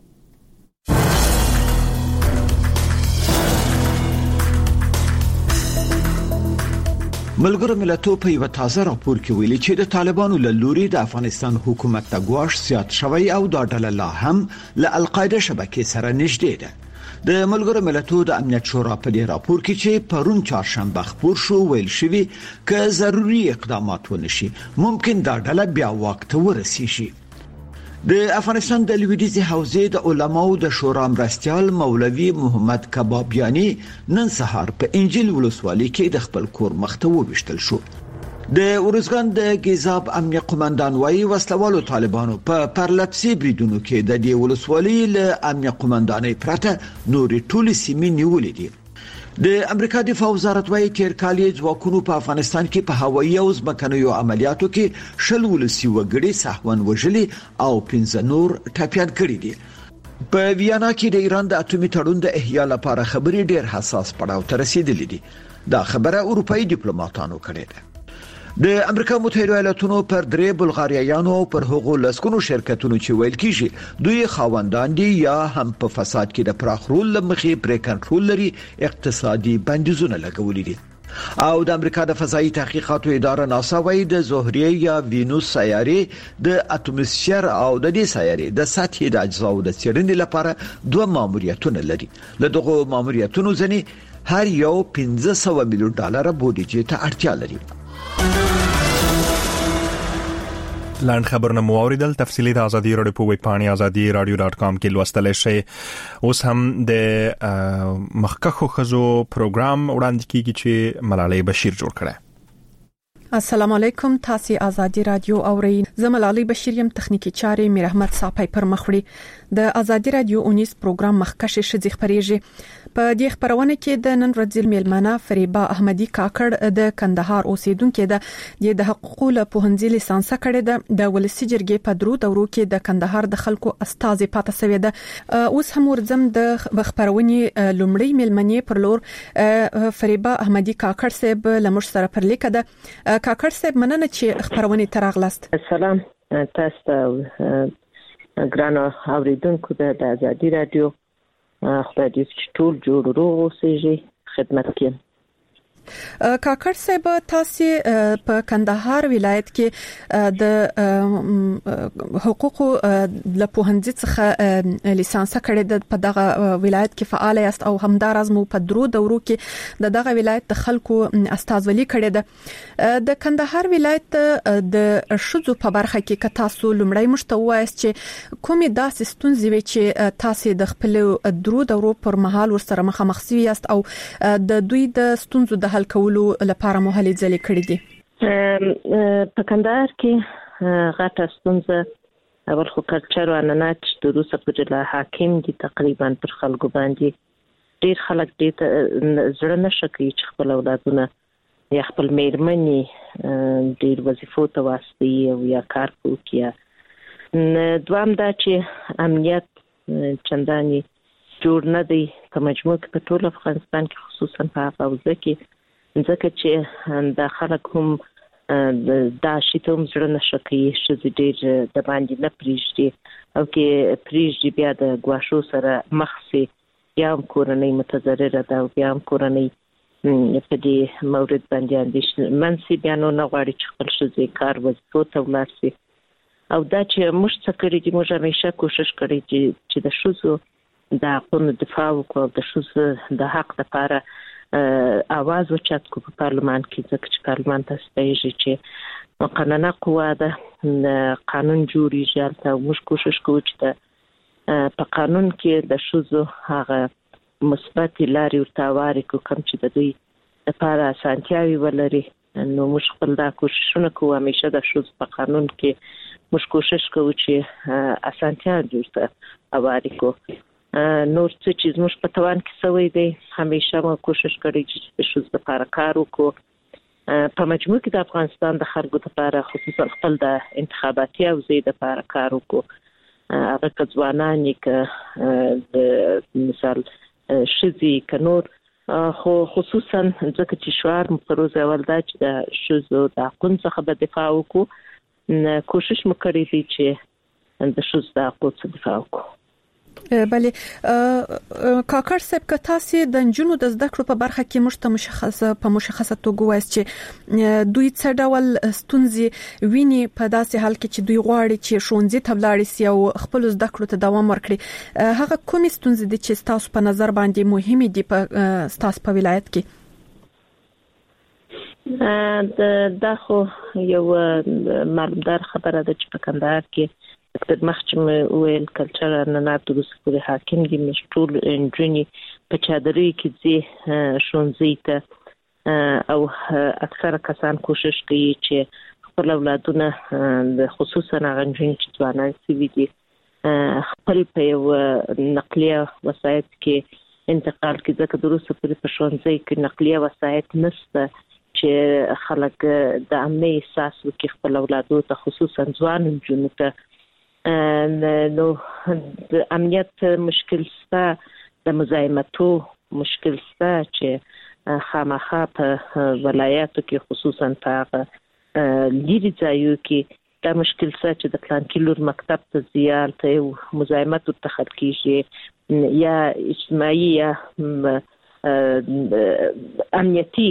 ملګرو ملتونو په یو تازه راپور کې ویلي چې د طالبانو له لوري د افغانستان حکومت ته ګواښ زیات شوی او دا ډله لا هم له القاعده شبکې سره نږدې ده. د ملګرو ملتونو د امنیت شورا په دې راپور کې چې پرون چهارشنبه خبر شو ویل شوی که ضروري اقدامات ونشي ممکن دا ډله بیا واک ته ورسیږي. د افغانستان د لویدیځ حوزې د علماو د شورا مرستیال مولوي محمد کبابیانی نن سهار په انجیل ولسوالۍ کې د خپل کور مخته وویشتل شو. د ورزګان د گیزاب امنیه قومندان وايي وسلوالو طالبانو په پرلپسې بریدونو کې د دې ولسوالۍ له امنیه قومندانۍ پرته نورې ټولې سیمې نیولې دي. د امریکا دفاع وزارت وايي تیر کال یې ځواکونو په افغانستان کې په هوایي او ځمکنیو عملیاتو کې شل ولسي وګړي سهون وژلي او 15 نور ټپيان کړي دي. په ویانا کې د ایران د اټومي تړون د احیا لپاره خبرې ډېر حساس پړاو ته رسیدلې دي. دا خبره اروپאי ډیپلوماټانو کړې ده. د امریکا متحده ایالاتونو پر درې بلغاریایانو پر هغو لسکونو شرکتونو چې ویل کیږي دوی خاوندان دي یا هم په فساد کې د پراخرول لمخې پر کنټرول لري اقتصادي بندیزونه لګولې دي. او د امریکا د فضائي تحقیقاتو اداره ناسا وايي د زهره یا وینوس سیارې د اتموسفیر او د دې سیارې د سطحي د اجزاو د څېړنې لپاره دوه ماموریتونه لري. له دغه ماموریتونو ځنې هر یو 500 میلیون ډالر بودیجه ته اړتیا لري. لاند خبرونه مو اوریدل. تفصیلی د ازادي رادیو په ویب پاڼه azadi.radio.com کې لوستل شئ. اوس هم د مخکخو خزو پروګرام وړاندې کیږي چې ملالۍ بشیر جوړ کړي. السلام علیکم، تاسو ازادي رادیو اورئ. زه ملالۍ بشیر یم، تخنیکی چارې میر احمد صاحب پر مخوړي. د ازادي رادیو 19 پروګرام مخکشه شذ خبريږي. په دې خبرونه کې د نن ورځ میلمنه فریبا احمدی کاکړ د کندهار اوسیدونکو د حقوقو له پوهنځي لیسانس کړي ده. د ولسی جرګې په درو دورو کې د کندهار د خلکو استاد پاتې سوی ده. اوس هم ورزم د خبرونې لومړی میلمنې پر لور فریبا احمدی کاکړ صاحب لمر سره پر لیکه ده. کاکړ صاحب مننه چې خبرونه تراغلست. سلام تاسو ګرانو اوریدونکو د ازادي رادیو خدای دې چې ټول جوړ روغ اوسئ. خدمت کوم. کاکړ صاحب تاسو په کندهار ولایت کې د حقوقو له پوهنځي څخه لیسانس کړی د په دغه ولایت کې فعال یاست او همدارز مو په درو دورو کې دغه ولایت د خلکو استازولي کړی ده. د کندهار ولایت د شذو په برخه کې تاسو لومړی مشتوایست چې کومې داسې ستونزې وي چې تاسو د خپل درو دورو پر مهال ورسره مخامخ شوي یاست او د دوی د ستونزو د حل کولو لپاره مو هلې ځلې کړې دي. په کندهار کې غټه ستونزه اول خو کلچر او عنعنات د روسه په ډله حاکم دي تقریبا پر خلکو باندې. ډیر خلک دې زړه نشه کوي چې خپل اولادونه یا خپل میرمنې ډیر وظیفو ته واسطي او یا کار کوي. دوام دا چې امنیت چنداني جوړ نه دی په مجموع کې په ټول افغانستان کې خصوصا په حوزه کې ځکه چې د خلک هم دا شي ته هم زړه نشه کوي چې ډېر د باندې نه پریږدي او کې پریږدي بیا د ګواښو سره مخ شي یا هم کورنۍ متضرره ده او بیا هم کورنۍ په دې مورد باندې اندېښنه منسي بیانو نه غواړي چې خپل شذې کار وظیفو ته ولاړ او دا چې موږ څه کړی دي موږ همیشه کوشش کړی چې د ښځو د حقونو دفاع وکړو د ښځو د حق لپاره आवाज وچت کو په پارلمان کې ځکه چې پارلمان ته ستایي چې قانوني قوه ده قانون جوړیږي او موږ کوشش کوو چې په قانون کې د ښځو هغه مثبت لارې ورته واري کوم چې د دوی لپاره اسانتیاوي ولري نو موږ خپل دا کوششونه کوو همیشه د ښځو په قانون کې موږ کوشش کوو چې اسانتیا جوړه اواري کو نور څه چې موږ په توان کې سوي دي همیشه مو کوشش کړی چې د ښځو لپاره کار وکړو په مجموع کې د افغانستان د خلکو لپاره خصوصا خپل د انتخاباتي اوزې لپاره کار وکړو هغه ځوانان کې د مثال ښځې کنور خو خصوصا ځکه چې شعار مفروض اول دا چې د ښځو د حقوقو څخه به دفاع وکړو کوشش مکړی دي چې د ښځو د حقوقو دفاع وکړو بله کاکړ صاحب که تاسو د نجونو د زده کړو په برخه کې مشخصه توګه وایي چې دوی څه ډول ستونزې ویني په داسې حال کې چې دوی غواړي چې ښوونځي ته ولاړ شي او خپل زده کړو ته دوام ورکړي هغه کومې ستونزې دي چې تاسو په نظر باندې مهمه دي په تاسو په ولایت کې دا خو یو معلومدار خبره ده چې په کندهار کې د محکمه ویل کلچر ارننات د سپوري حاکم دي مشټول انجنی په چادرې کې دي شونځي ته او اکثره کسان کوشش کوي چې خپل اولادونه د خصوصا غنجین چې ځوانان سوي دي خپل په یو نقلیه وسایط کې انتقال کې ځکه د روسو په شونځي کې نقلیه وسایط نشته چې خلک د امني احساس وکړي خپل اولادو ته خصوصا ځوان جنونو ته نو د امنیت مشکل ستا د مزاحمتو مشکل ستا چې خامخا په ولایاتو کې خصوصا په لیري ځایو کې دا مشکل ستا چې د پلان کې لور مکتب ته زیار ته مزاحمت ته خلکیږي یا اجتماعي یا امنیتي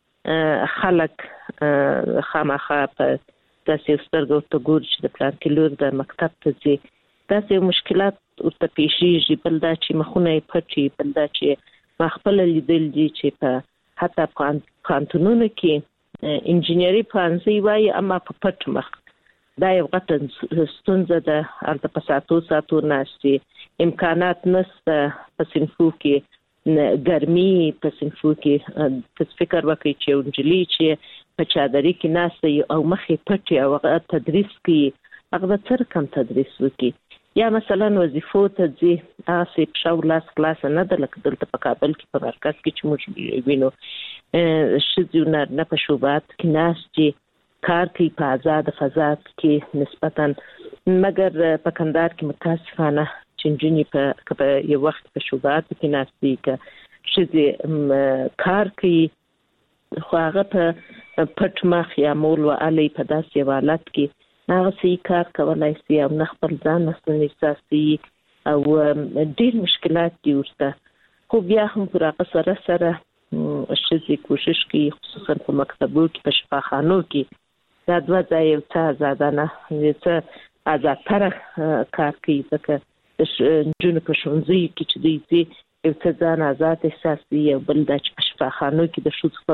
خلک خامخا په تاسو سترګو ته ګورئ چې د پلان کې لور د مکتب ته ځي تاسو مشکلات ورته پیښیږي بل دا چې مخونه پټي بل دا چې خپل لیدل دي چې په حتی کانتونونو کې انجینری پانسي وایي اما په پټ مخ دا یو غټه ستونزه ده البته په ساتو ناشتي امکانات نشته په صنفو کې ګرمي په صنفو کې تاسو فکر وکړئ چې انجلي چې په چادرې کې ناشته او مخې پټي او هغه تدریس کوي هغه څر کم تدریس وکړي یا مثلا وظیفو ته ځي هغه په شاو لاس کلاس نه د لکه دلته په کابل کې په مرکز کې چې موږ وینو شذونه نه په شوبات کې ناشتي کار کوي په آزاد فضا کې نسبتا مګر په کندهار کې متاسفانه چنجونی په یو وخت په شوبات کې ناشتي کې شذ کار کوي خو هغه په پټ مخ یا مول و علي په داسې حالت کې هغه سي کار کولای شي او نه خپل ځان نسنی احساسي او ډېر مشکلات دي ورته خو بیا هم پر هغه سره شذ کوشش کوي خصوصا په مکتبو کې په شفاخانو کې دا دوه ځای یو څه آزادانه یو څه آزادتر کار کوي ځکه د جنونو په ښوونځي کې چې دوی یو څه ځان آزاد احساسي او بل د شفاخانو کې د ښځو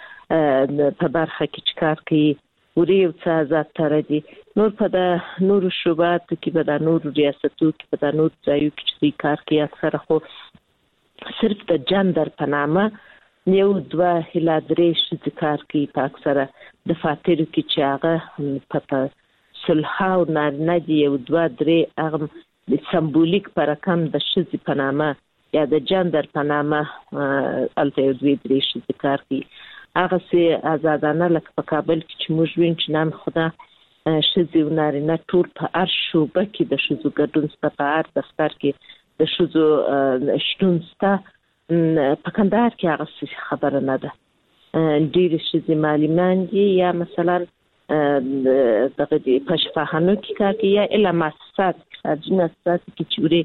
په برخه کې چې کار کوي ورې یو څه آزادتر دي نور په د نورو شوباتو کې په د نورو ریاستو کې په د نورو ځایو کې چې دوی کار کوي اکثره خو صرف د جندر په نامه یو دوه هلا درې ښځې کار کوي په اکثره دفاترو کې چې هغه په صلح او نارینه دي یو دوه درې هغه د سمبولیک په رقم د ښځې په نامه یا د جندر په نامه الته یو دوه درې ښځې کار کوي هغه سي آزادانه لکه په کابل کې چې موږ وین چې نام خدا ښځې او نارینه ټول په هر شوبه کې د ښځو ګډون سته په هر دفتر کې د ښځو شتون سته په کندهار کې هغه خبره نه ده ډېر ښځې معلمان دي یا مثلا دغه په شفاخانو کې کار کوي یا اله مؤسسات خارجي مؤسسات کې چې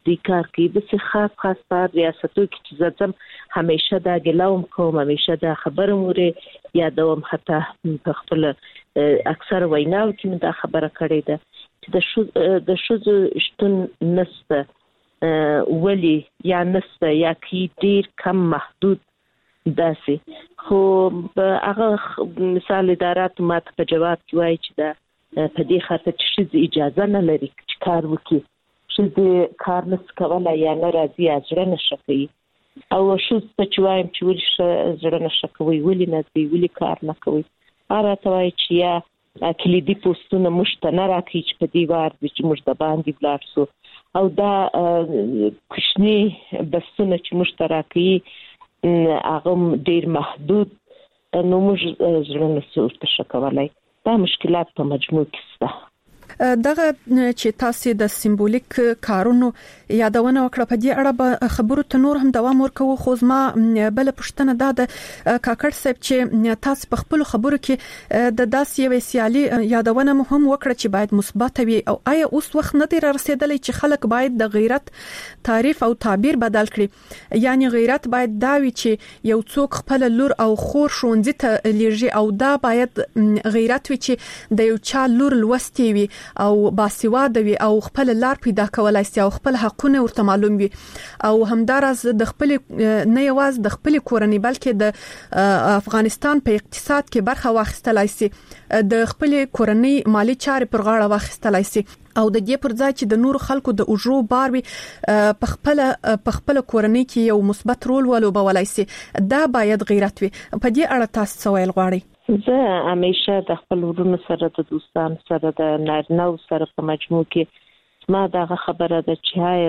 دی کار کوي د خاص په ریاستو کې چې ځم همیشه دا ګلوم کوم همیشه دا خبره مورې یادوم حتی په خپل اکثر ویناو کې دا خبره کړې ده چې د شوزو شتون نسته ولی یا نسته یا کی ډیر کم محدود داسې خو هغه مثال ادارات ماته په جواب کې وایي چې دا په دې خاطر چې اجازه نه لري چې کار وکړي چې کار نس کولای یا نه راځي اجر نشه کوي او شو چې وایم چې ولې زړه نشه کوي ولې نه دی ولې کار نه کوي راته وایي چې یا کلیدي پوسټونه مشته نه راکړي چې په دې وار چې موږ د باندې بلاړ سو او دا کوچني بسونه چې مشته راکړي هغه ډیر محدود نو موږ زړه نسو ورته کولای دا مشکلات په مجموع کې شته دغه چې تاسو د سمبولیک کارونو یادونه وکړه په دې اړه به خبرو ته نور هم دوام ورکوو خو زما بل پښتنه د کاکړ صاحب چې تاسو په خپل خبرو کې د داسې یو سیالي یادونه مهم وکړه چې باید مثبت وي او آیا اوس وخت نه دی رسیدلی چې خلک باید د غیرت تعریف او تعبیر بدل کړي یعنی غیرت باید دا وي چې یو څوک خپل لور او خور شونځي ته لیږي او دا باید غیرت وي چې د یو چا لور لوستي وي او باسواده وي او خپل لار پیدا کولای شي او خپل حقونه ورته معلوم وي او همدارس د خپل نه یواز د خپل کورنۍ بلکې د افغانستان په اقتصاد کې برخه واخیستلای شي د خپل کورنۍ مالی چارې پر غاړه واخیستلای شي او د دې پر ځای چې د نور خلکو د اجرو بار وي په خپل کورنۍ کې یو مثبت رول ولوبولای شي دا باید غیرت وي په دې اړه تاسو څه ویل غواړئ زه همیشه د خپل ورونو سره د دوستان سره د نارینه سره په مجموع کې ما دا خبره ده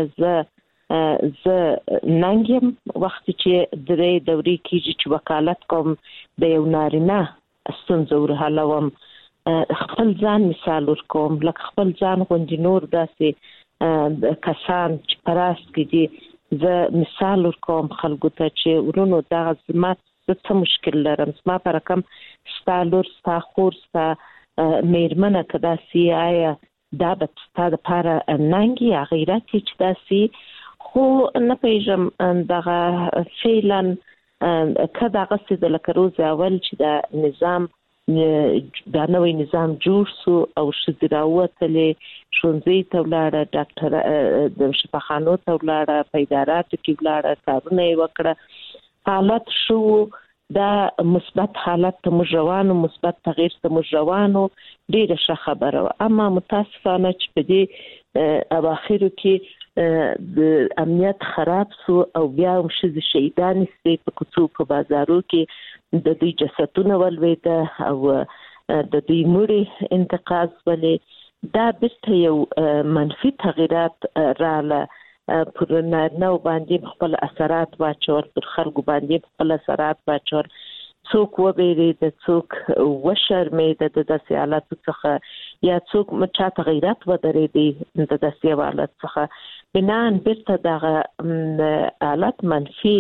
چې زه ننګم وخت چې درې دوري کېږي چې وکالت کوم د یو نارینه ستونزه ورحلوم خپل ځان مثال ورکوم لکه خپل ځان غوندي نور داسې کسان چې پراست کې دي زه مثال ورکوم خلکو ته چې ورونو دغه زما څه مشکل لرم زما پر رقم ستا لور ستا خور ستا میرمنه که داسې آیا دا به ستا دپاره ننګي یا غیرت چې داسې خو نه پوهېږم دغه فعلا که دغسې د لکه روز اول چې د نظام دا نوی نظام جوړ سو او ښځې راووتلې ښوونځي ته ولاړه ډاکټر د شفاخانو ته ولاړه په اداراتو کې ولاړه کارونه یې وکړه حالت شو دا مثبت حالت ته موږ روانو مثبت تغییر ته موږ روانو ډیره ښه خبره اما متاسفانه چې په دې اواخرو کې د امنیت خراب سو او بیا هم ښځې شهیدانې سوې په کوڅو په بازارو کې د دوی جسدونه ولوېده او د دوی مړي انتقال ولې دا بیرته یو منفي تغییرات رااله پر نارینه باندې خپل اثرات واچول پر خلکو باندې خپل اثرات واچول څوک وبېرېد څوک وشرمېد د داسې حالاتو څخه یا څوک چاته غیرت ودرېدی د داسې حالت څخه بنان بیرته دغه حالت منفي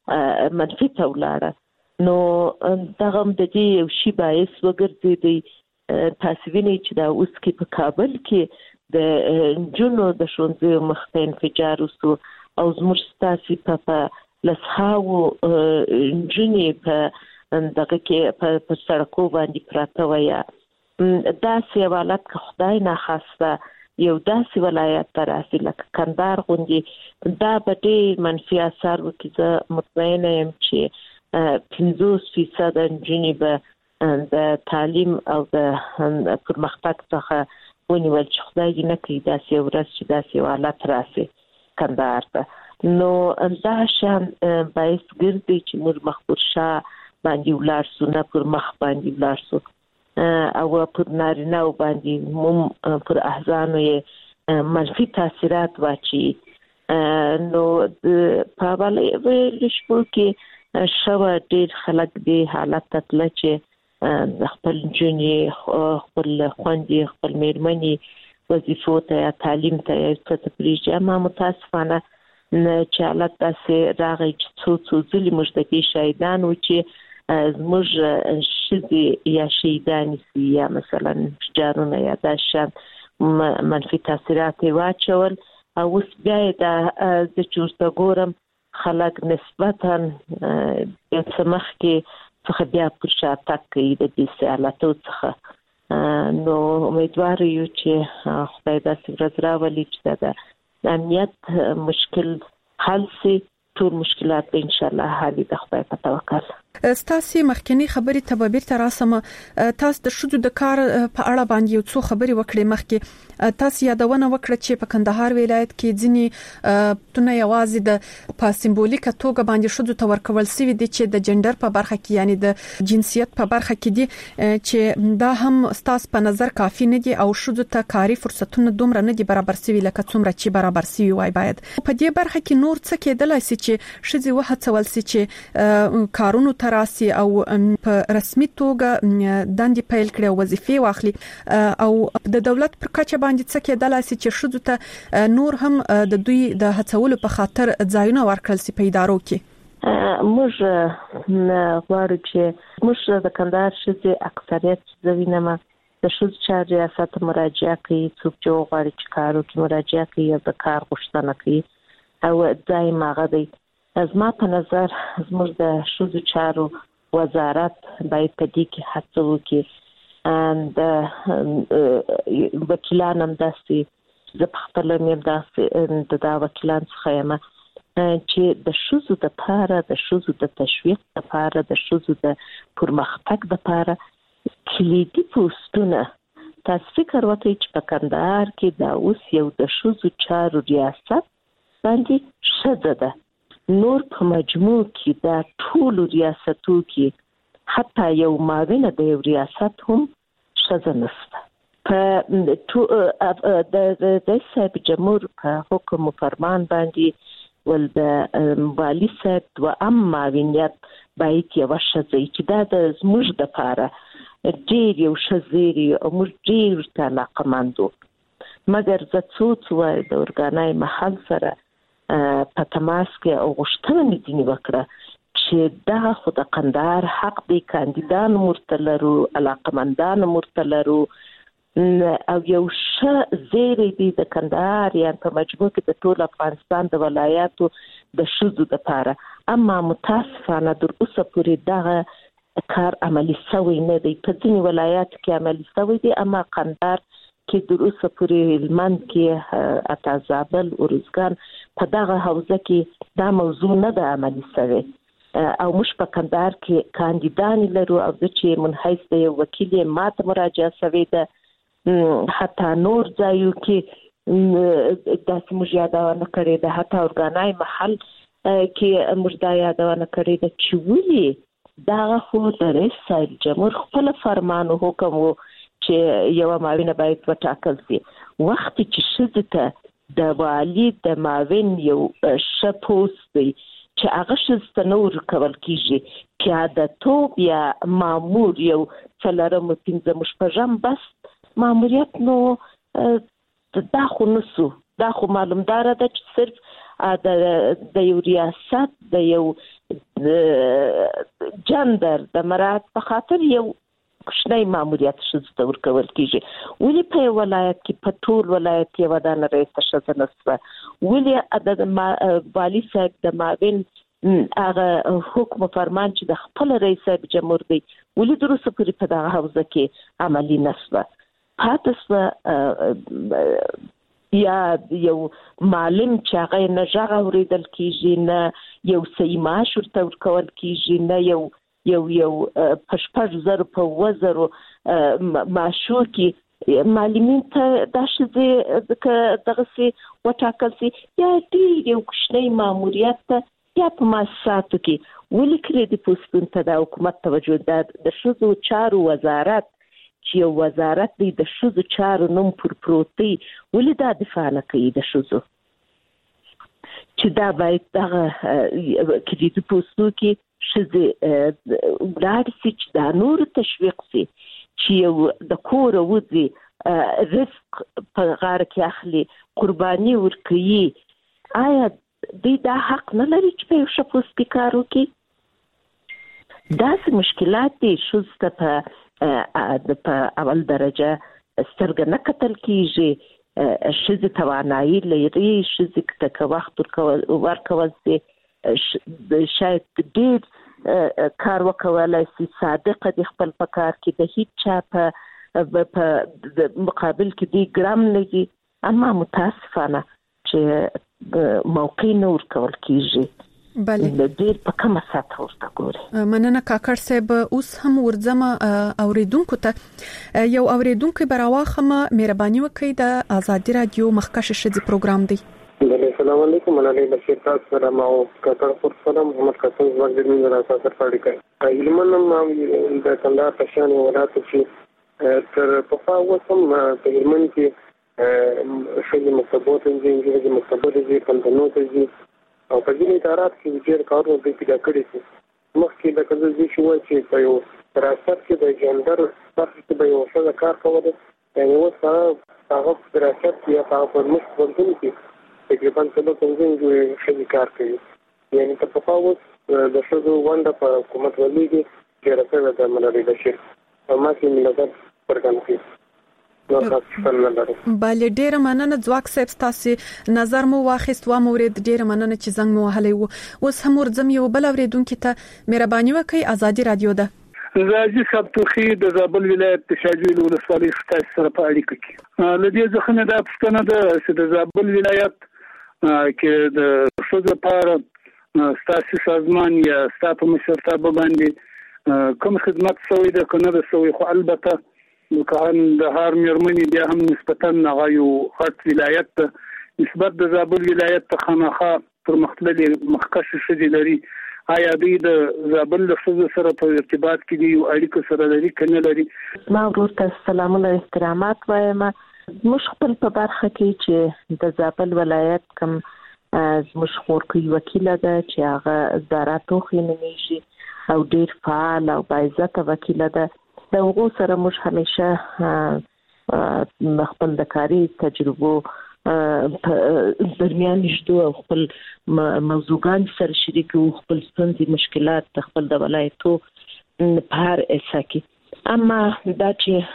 ته ولاړه نو دغه د دې یو شی باعث وګرځېدی تاسو وینئ چې دا اوس کې په کابل کې د جنو د شونځي مخته انفجار وسو او زموږ ستاسي په لسهاو جنې په دغه کې په سړکو باندې پراته ویا دا سی حالت که خدای نه خواسته یو داسې ولایت ته راسي لکه کندهار غوندې دا به ډېر منفي اثر وکړي زه مطمئنه یم چې 50% نجونې به د تعلیم او د پرمختګ څخه ونیول چې خدای دې نه کړي داسې ورځ چې داسې حالت راسي کندهار ته نو دا شان باعث ګرځي چې موږ مخ پر شا باندې ولاړ سو نه پر مخ باندې ولاړ سو او پر نارینه باندې موږ پر احزانو یې منفي تاثیرات واچي نو په حواله شپو کې شوه ډېر خلک دې حالت ته تله چې خپل جنې خپل خوندې خپل میرمنې وظیفو ته یا تعلیم ته یا څه ته پرېږدي اما متاسفانه چې حالت داسې راغی چې څو ځلې موږ د دې شاهدان وو چې زموږ ښځې یا شهیدانې سي یا مثلا انفجارونه یا دا شان منفي تاثیرات یې واچول او اوس بیا د چورته ګورم خلک نسبتاً یو څه مخکې څخه بیا پر شاتګ کوي د دې سیالاتو څخه نو امیدوار یو چې خدای داسې ورځ راولي چې د امنیت مشکل حل سي ټول مشکلات ان شاء الله حل د خدای په توکل. ستاسو مخکنی خبرې تبابیر تر اسمه تاسو د شذو د کار په اړه باندې یو څو خبرې وکړې مخکې تاسو یادونه وکړه چې په کندهار ولایت کې ځینی تونه یوازې د په سمبولیک توګه باندې شذو تور کول سوي دي چې د جندر په برخه کې یعنی د جنسیت په برخه کې دي چې دا هم ستاسو په نظر کافي نه دي او شذو ته کاری فرصتونه دومره نه دي برابر سوي لکه څومره چې برابر سوي وای باید په دې برخه کې نور څه کېدلای شي چې شذي وهڅول سي چې کارونو تراسي او په رسمي توګه دندې پیل کړي او وظیفې واخلي او د دولت پر کچه باندې څه کېدلای شي چې شذو ته نور هم د دوی د هڅولو په خاطر ځایونه ورکړل سي په ادارو کې. موږ غواړو چې موږ د کندهار شذي اکثریت زوینه د شذو چارې ریاست مراجعه کوي څوک چې غواړي چې کارو کې مراجعه کوي او د کار غوښتنه کوي او ځای ماغه دی. زما په نظر زموږ د شذو چارو وزارت باید په دې کې هڅه وکړي د وکیلان هم داسې زه په خپل مې داسې د وکیلان څخه یم چې د شذو د لپاره د شذو د تشویق لپاره د شذو د پرمختګ لپاره کلیدي پوسټونه تاسو فکر وکړئ چې په کندهار کې دا اوس یو د شذو چارو ریاست باندې ښځه ده نور په مجموع کې دا ټول ریاستو کې حتی یو معاونه د یو ریاست هم ښځه نشته په د صاحب جمهور په حکم فرمان باندې ول د والی صاحب و معاونیت باید یو ښځه چې دا د زموږ د لپاره ډیر یو ښځيري او موږ ډیر علاقمندو مګر زه څو د اورګانای محل سره په تماس کې او غوښتنه مې ځینې وکړه چې دا خو د کندهار حق دی کاندیدان مرتلرو علاقمندان مرتلرو او یو ښه زیری دی د کندهار یا په مجموع کې د ټول افغانستان د ولایاتو د شذو لپاره اما متاسفانه در اوسه پورې دغه کار عملی شوی نه دی په ځینې ولایاتو کې عملی شوی دی اما کندهار کې در اوسه پورې هلمند کې اتا زابل ارزګان په دغه حوزه کې دا موضوع نه ده عملي شوی او موږ په کندهار کې کاندیدان لرو او د چې منحیث د یو وکیل ماته مراجعه شوی ده حتی نور ځایو کې داسې موږ یادونه کړې ده حتی اورګانای محل کې موږ دا یادونه کړې ده چې ولې دا خو د رئیس صاحب جمهور خپل فرمان او حکم وو چې یو معاون باید وټاکل شي وخت چې ښځه ته د والی د معاون یو ښه پوسټ دی چې هغه ښځه ته نور کول کیږي پیاده توب یا مامور یو څلورم پنځم شپږم بس ماموریت نو دا خو نسو دا خو معلومدار ده چې صرف د یو ریاست د یو جندر د مراد په خاطر یو کوچنی ماموریت ښځو ته ورکول کیږي ولې په یو ولایت کې په ټول ولایت کې یوه دانه رئیس ښځه نشته ولې د والي صاحب د معاون هغه حکم فرمان چې د خپل رئیس صاحب جمهور دی ولې در اوسه پورې په دغه حوزه کې عملي نشوه پاتې شوه یا یو معلم چې هغه نه غږ اورېدل کیږي نه یو صحیح معاش ورته ورکول کیږي نه یو پشپړ زر په وزرو معاشو کې معلمین ته دا ښځې دغه سي وټاکل سي یا ډېر یو کوچنی ماموریت ته یا په مؤسساتو کې ولې کړي د پوسټونو ته د حکومت توجه د ښځو چارو وزارت چې یو وزارت دی د ښځو چارو نوم پر پروت دی ولې دا دفاع نه کوي د ښځو چې دا باید دغه کلیدي پوسټونو کې ښځې ولاړ سي چې دا نور تشویق سي چې یو د کور وځي رزق په غاړه کې اخلي قرباني ورکوي آیا دوی دا حق نه لري چې په یو ښه پوسټ کې کار وکړي داسې مشکلات دي ښځو ته په اول درجه سترګه نه کتل کیږي شذ توانایي لري شذ ته وخت ورکول سي شاید ډېر کار وکولای سي صادق دي خپل پکار کې د هیڅ چا په مقابل کې دی ګرام لګي اما متاسفانه چې موقع نور کول کیږي بله ډېر په کومه ساته ورته ګوري. مننه کاکړ صاحب. اوس هم ورځم اوریدونکو ته یو اوریدونکو براواخمه مهرباني وکړئ د آزادي رادیو مخکش شذ پروګرام دی. السلام علیکم علي بشیر تاسو سره ما او کاکړ پر سره محمد قاسم زوګ د مين راځه سره پاړی کوي. علماء ما د کندهار پښان ولایت کې تر په وسم په علماء کې شې مکتبوت انجینری مکتبوت دي پندنو دي او په دې ادارات کې ډېر کارونه به پیدا کړی دي. مخکې د کله چې شو چې په یو دراست کې د جندر برخه کې به یو څه کار کوله یعنی اوس هغه دراست کې هغه په مخ باندې کې تقریبا څلور څنګه جوړ شي کار کوي. یعنی په تفاوت د شذو ونده په حکومت ولېږي چې راځي د ملالۍ بشیر او ما کې ملګر پرګان کوي. بله ډیره مننه ځواک صاحب تاسو نظر مو واخیست و مورید ډیره مننه چې زنګ مو وهلی وو. اوس هم ورځم یو بل اوریدونکو ته مهرباني وکړئ آزادي رادیو ده. زاجي سبتوخي د زابل ولایت د شاجویل ولسوالۍ سره په اړیکه کې لدې ځخنه د پښتنه د زابل ولایت کې د شذ لپاره ستاسو سازمان یا ستاسو مشرتابه باندې کوم خدمت سوی د کنه د سوی خو البته کان د هار میرمنی بیا هم نسبتا نغایو خط ولایت نسبت د زابل ولایت ته خامخا پر مختلف مخکش شدي لري. آیا د زابل له شذ سره په ارتباط کې دی او اړیکه سره لري کنه لري؟ ما ورته سلامونه احترامات وایم. مش خپل په برخه کې چې د زابل ولایت کوم مش خورکوي وکیل ده چې هغه زاراتو خیننیږي او ډیر فعال او باعزت وکیل ده. د هغو سره موږ همیشه خپل د کاري تجربو درمیان نشو او خپل موضوعان سره شریکو خپل ستونزې مشکلات خپل د ولایتو په هر اسا کې. اما دا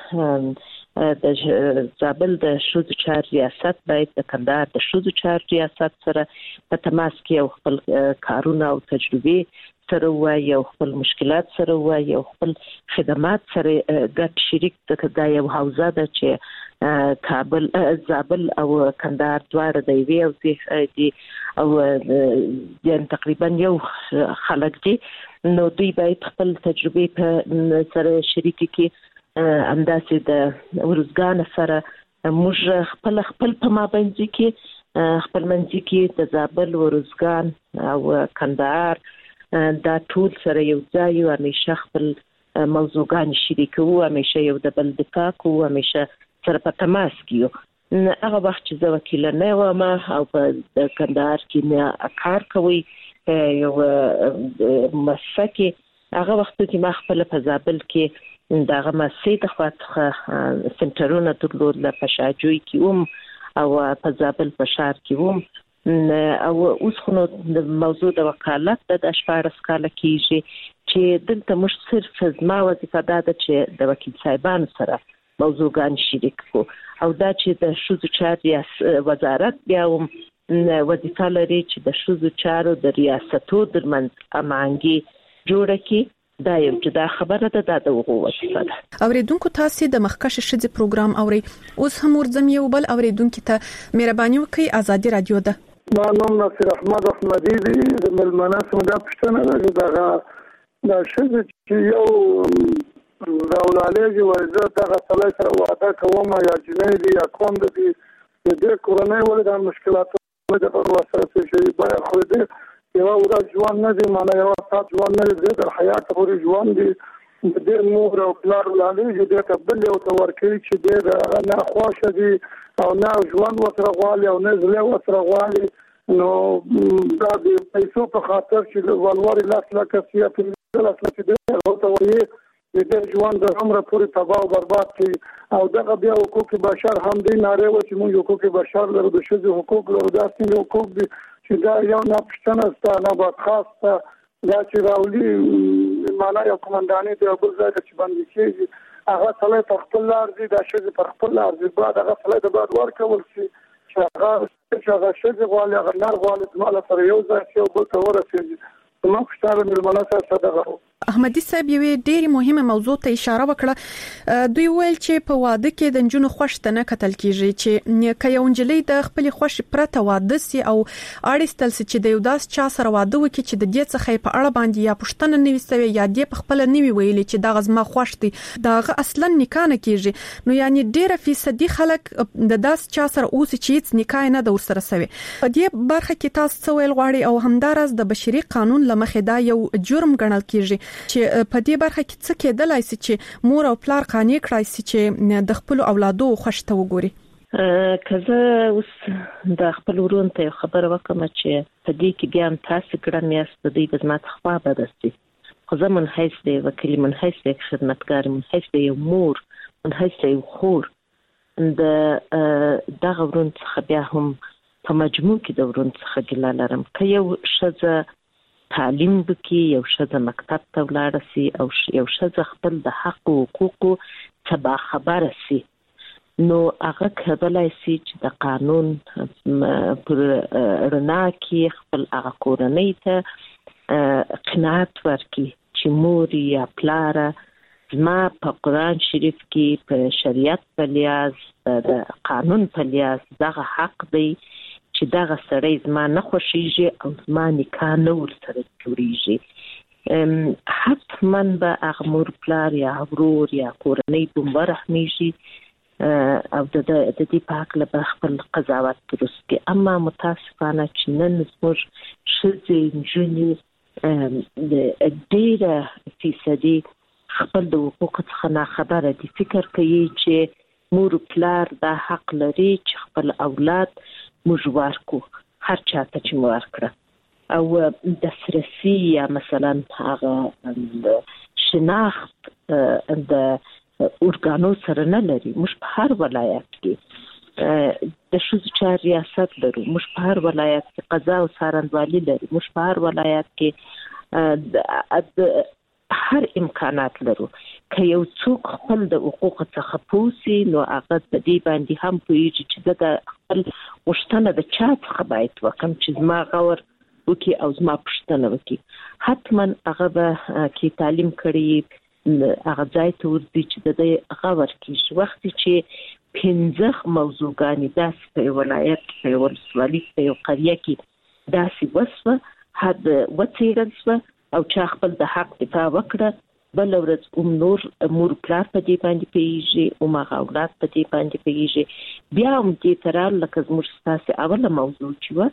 چې د زابل د شذ چار ریاست باید د کندهار د شذ چار ریاست سره په تماس کې او خپل کارونه او تجربې سره وایي او خپل مشکلات سره وایي او خپل خدمات سره ګډ شریک د یو حوزه ده چې کابل زابل او کندهار دواړه د وی او دي او یعنی تقریبا یو خلک دي نو دوی باید خپل تجربې په سره شریک کړي. انداسې د ورزګان سره موږ خپل په مابينځ کې خپل منځ کې د زابل ورزګان او کندهار دا ټول سره یو ځای او همیشه خپل موضوعان شریکو همیشه یو د بل دفاع کوو همیشه سره په تماس کیو. هغه وخت چې زه وکیل نه وم او په کندهار کې نه کار کوي یو مسکه هغه وخت کې ما خپل په زابل کې دغه مسجد خواته سنټرونه درلود په شاجوی کې او په زابل په شهر کې او اوس خو د موضوع د وکالت د شپارس کال کېږي چې دلته مش صرف زما وظیفه ده چې د وکیل صاحبانو سره موضوعان شریک کو او دا چې د شذ چار وزارت بیا وظیفه لري چې د شذ چارو د ریاستو درمنځ امانګي جوړه کی. دا یو جدا خبره ده د وغو وظیفه ده. اوریدونکو تاسو د مخکش شذ پروګرام اوري. اوس هم ورځم یو بل اوریدونکو ته مهرباني وکړئ آزادي رادیو ده. ما نوم ناصر احمد احمدی دی د ملمنه سمدا پښتنه ده دا شذ چې یو راولالېږي ورزه دغه سړی سره واده کوم یا جنۍ دی یا کوم دی د دې کورنۍ ولې د مشکلاتو د ورسره شي باید خو دې یو ورځ ژوند نه دی معنی یو سات ژوند نه دی د حیات پورې ژوند دی د دې مور او پلار ولالېږي د قبل یو تورکي چې د نه خوښ دي او نه ژوند وسره غواړي او نه زله وسره غواړي نو دا د پیسو په خاطر چې ولوري لاس لا کسيه په لاس لا چې او ته د ژوند د عمر پورې تباہ او برباد کی او دغه بیا حقوق بشر هم دی ناره و چې موږ حقوق بشر لرو د شذ حقوق لرو د اصلي حقوق دي چې دا یو نه پښتنه ستانه به خاصه دا چې راولي معنی یو کمانډاني دی بل ځای چې باندې کېږي هغه سړی په خپل لارځي د شوزي په خپل لارځي بعد هغه سړی د بعد ورکول شي چې هغه شوزي غواړي هغه نار غواړي مال سره یو ځای شي او بل ته ورسېږي نو خوشاله ملمنه سره دغه احمدي صاحب یو ډېری مهمه موضوع ته اشاره وکړه دوی ویل چې په واده کې د جنونو خوښ ته نه کتل کیږي چې که یو نجلۍ د خپل خوښ پرته واده سي او اړیستل سي چې د یو داس چا سره واده وکړي چې د دې څخه په اړه باندې یا پښتنه نوي سوي یا دې په خپل نوي ویلي چې دا غزما خوښ دي دا اصلا نکاح نه کیږي نو یعنی ډېر فیصدي خلک د داس چا سره اوس چې هیڅ نکاح نه د ورسره سوي په دې برخه کې تاسو ویل غواړي او همدارس د بشري قانون لمخې دا یو جرم ګڼل کیږي چې په دې برخه کې څه کېدلای شي چې مور او پلار قانع کړای شي چې د خپل اولادو خوښ ته وګوري کزه اوس د خپل ورون ته خبر وکم چې په دې کې بیا تاسو کړم یاست د دې بزمات خوا بدستي خو زمون هیڅ دی وکیل من هیڅ دی خدمتګار من هیڅ دی مور من هیڅ دی خور د دغه ورون څخه بیا هم په مجموع کې د ورون څخه ګیله لرم که یو شزه تعلیم وکي یو شزه مکتب ته ولاړ سي او یو شزه خپل د حق او حقوقو څخه خبر سي نو هغه کولای شي چې د قانون پر رڼا کې خپل هغه کورنۍ ته قناعت ورکړي چې مور یا پلار زما په قرآن شریف کې په شریعت په لحاظ د قانون په لحاظ دغه حق دی چې دغه سړی زما نه خوښیږي او زما نکاح نه ورسره جوړیږي حتما به هغه مور پلار یا ورور یا کورنۍ به ورحمیږي او د دې په هکله به خپل قضاوت درست کړي اما متاسفانه چې نن زموږ ښځې نجونې ډېره فیصدي خپل د حقوقو څخه ناخبره دي فکر کوي چې مور پلار دا حق لري چې خپل اولاد موږ ورکو هر چاته چې مو ورکړه او دسترسي یا مثلا هغه شناخت د اورګانو سره نه لري موږ په هر ولایت کې د ښځو چارو ریاست لرو موږ په هر ولایت کې قضا او څارنوالي لرو موږ په هر ولایت کې هر امکانات لرو که یو څوک خپل د حقوقو څخه پوسي نو هغه په دې باندې هم پوهیږي چې د خپل غوښتنه د چا څخه باید وکم چې زما غور وکي او زما پوښتنه وکي حتما هغه به کې تعلیم کړي هغه ځای ته ورځي چې د دې غور کیږي وخت چې 15 موضوعګانې داسې په ولایت په ولسوالۍ په یو قريه کې داسې وسوه حد وڅېړل شوه او چا خپل د حق دفاع وکړه بل ورځ نور مور پلار په دې باندې پیږي او ما اولاد په دې باندې پیږي بیا هم دې تر لکه زموږ ستاسو اوله موضوع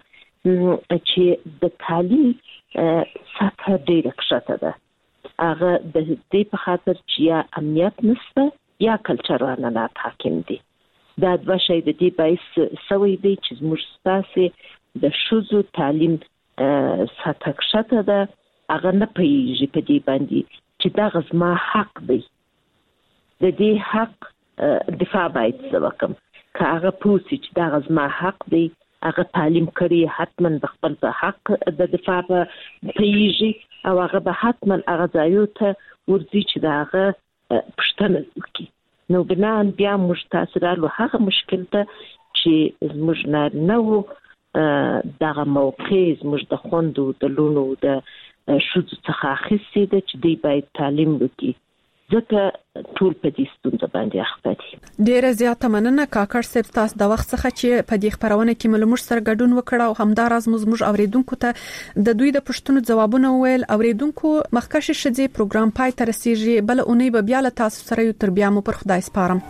چې د تعلیم سطح ډېره کښته ده هغه د دې په خاطر چې یا امنیت نشته یا کلچرال عنعنات حاکم دي دا دوه شی د دې باعث سوی دی چې زموږ ستاسو د ښځو تعلیم سطح کښته ده هغه نه پیږي په دې باندې چې دا غزما حق دی د دې حق دفاع باید وکم که هغه پوسی چې دا غزما حق دی هغه تعلیم کړي حتما د خپل حق د دفاع پیږي او هغه به حتما هغه ځایو ته ورځي چې دا هغه پښتنه وکړي نو بنان بیا موږ تاسو رالو هغه مشکل ته چې زموږ نه وو دغه موقع زموږ د خوندو د لونو د شوزو څخه اخیستي ده چې دوی باید تعلیم وکړي ځکه ټول په دې ستونزه باندې اخته دي ډیره زیاته مننه کاکړ صاحب تاسو د وخت څخه چې په دې خبرونه کې ملمر سره ګډون وکړ او همداراز موږ اوریدونکو ته د دوی د پښتنو ځوابونه ویل اوریدونکو مخکښ شځې پروګرام پای ته رسیږي بل اونۍ به بیا له تاسو سره یو تر بیا مو پر خدای سپارم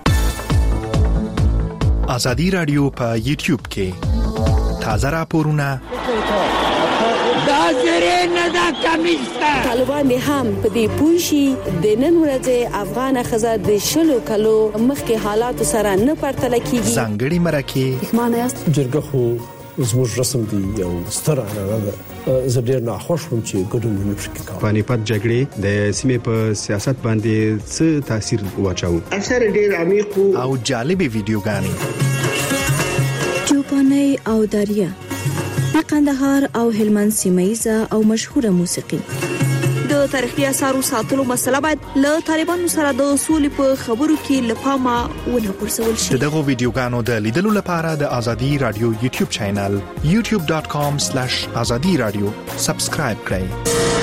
ازادي رادیو په یوټیوب کې تازه راپورونه دا زری نه دا کمیستا طالبان هم په دې پوښي د نن ورځې افغان خزه د شلو کلو مخکې حالات سره نه پرتل کیږي ځانګړي مرکه معنی است جرګه خو زموږ رسم دی یو ستر عنعنه ده زه ډیر ناخوښ وم چې ګډون ونه پکې پانیپت جګړې د سیمې په سیاست باندې څه تاثیر واچاو اکثر ډیر عمیق او جالبي ویډیوګانې چوپاني او دریا د قندهار او هلمند سیمایزه او مشهوره موسیقي د د تاریخي آثارو ساتلو مسله باید له طالبانو سره د سولې په خبرو کې لپاره ونه پرسول شي. دغه ویډیوګانو د لیدلو لپاره د ازادي رادیو یوټیوب چینل youtube.com/azadi radio سبسکرایب کړئ.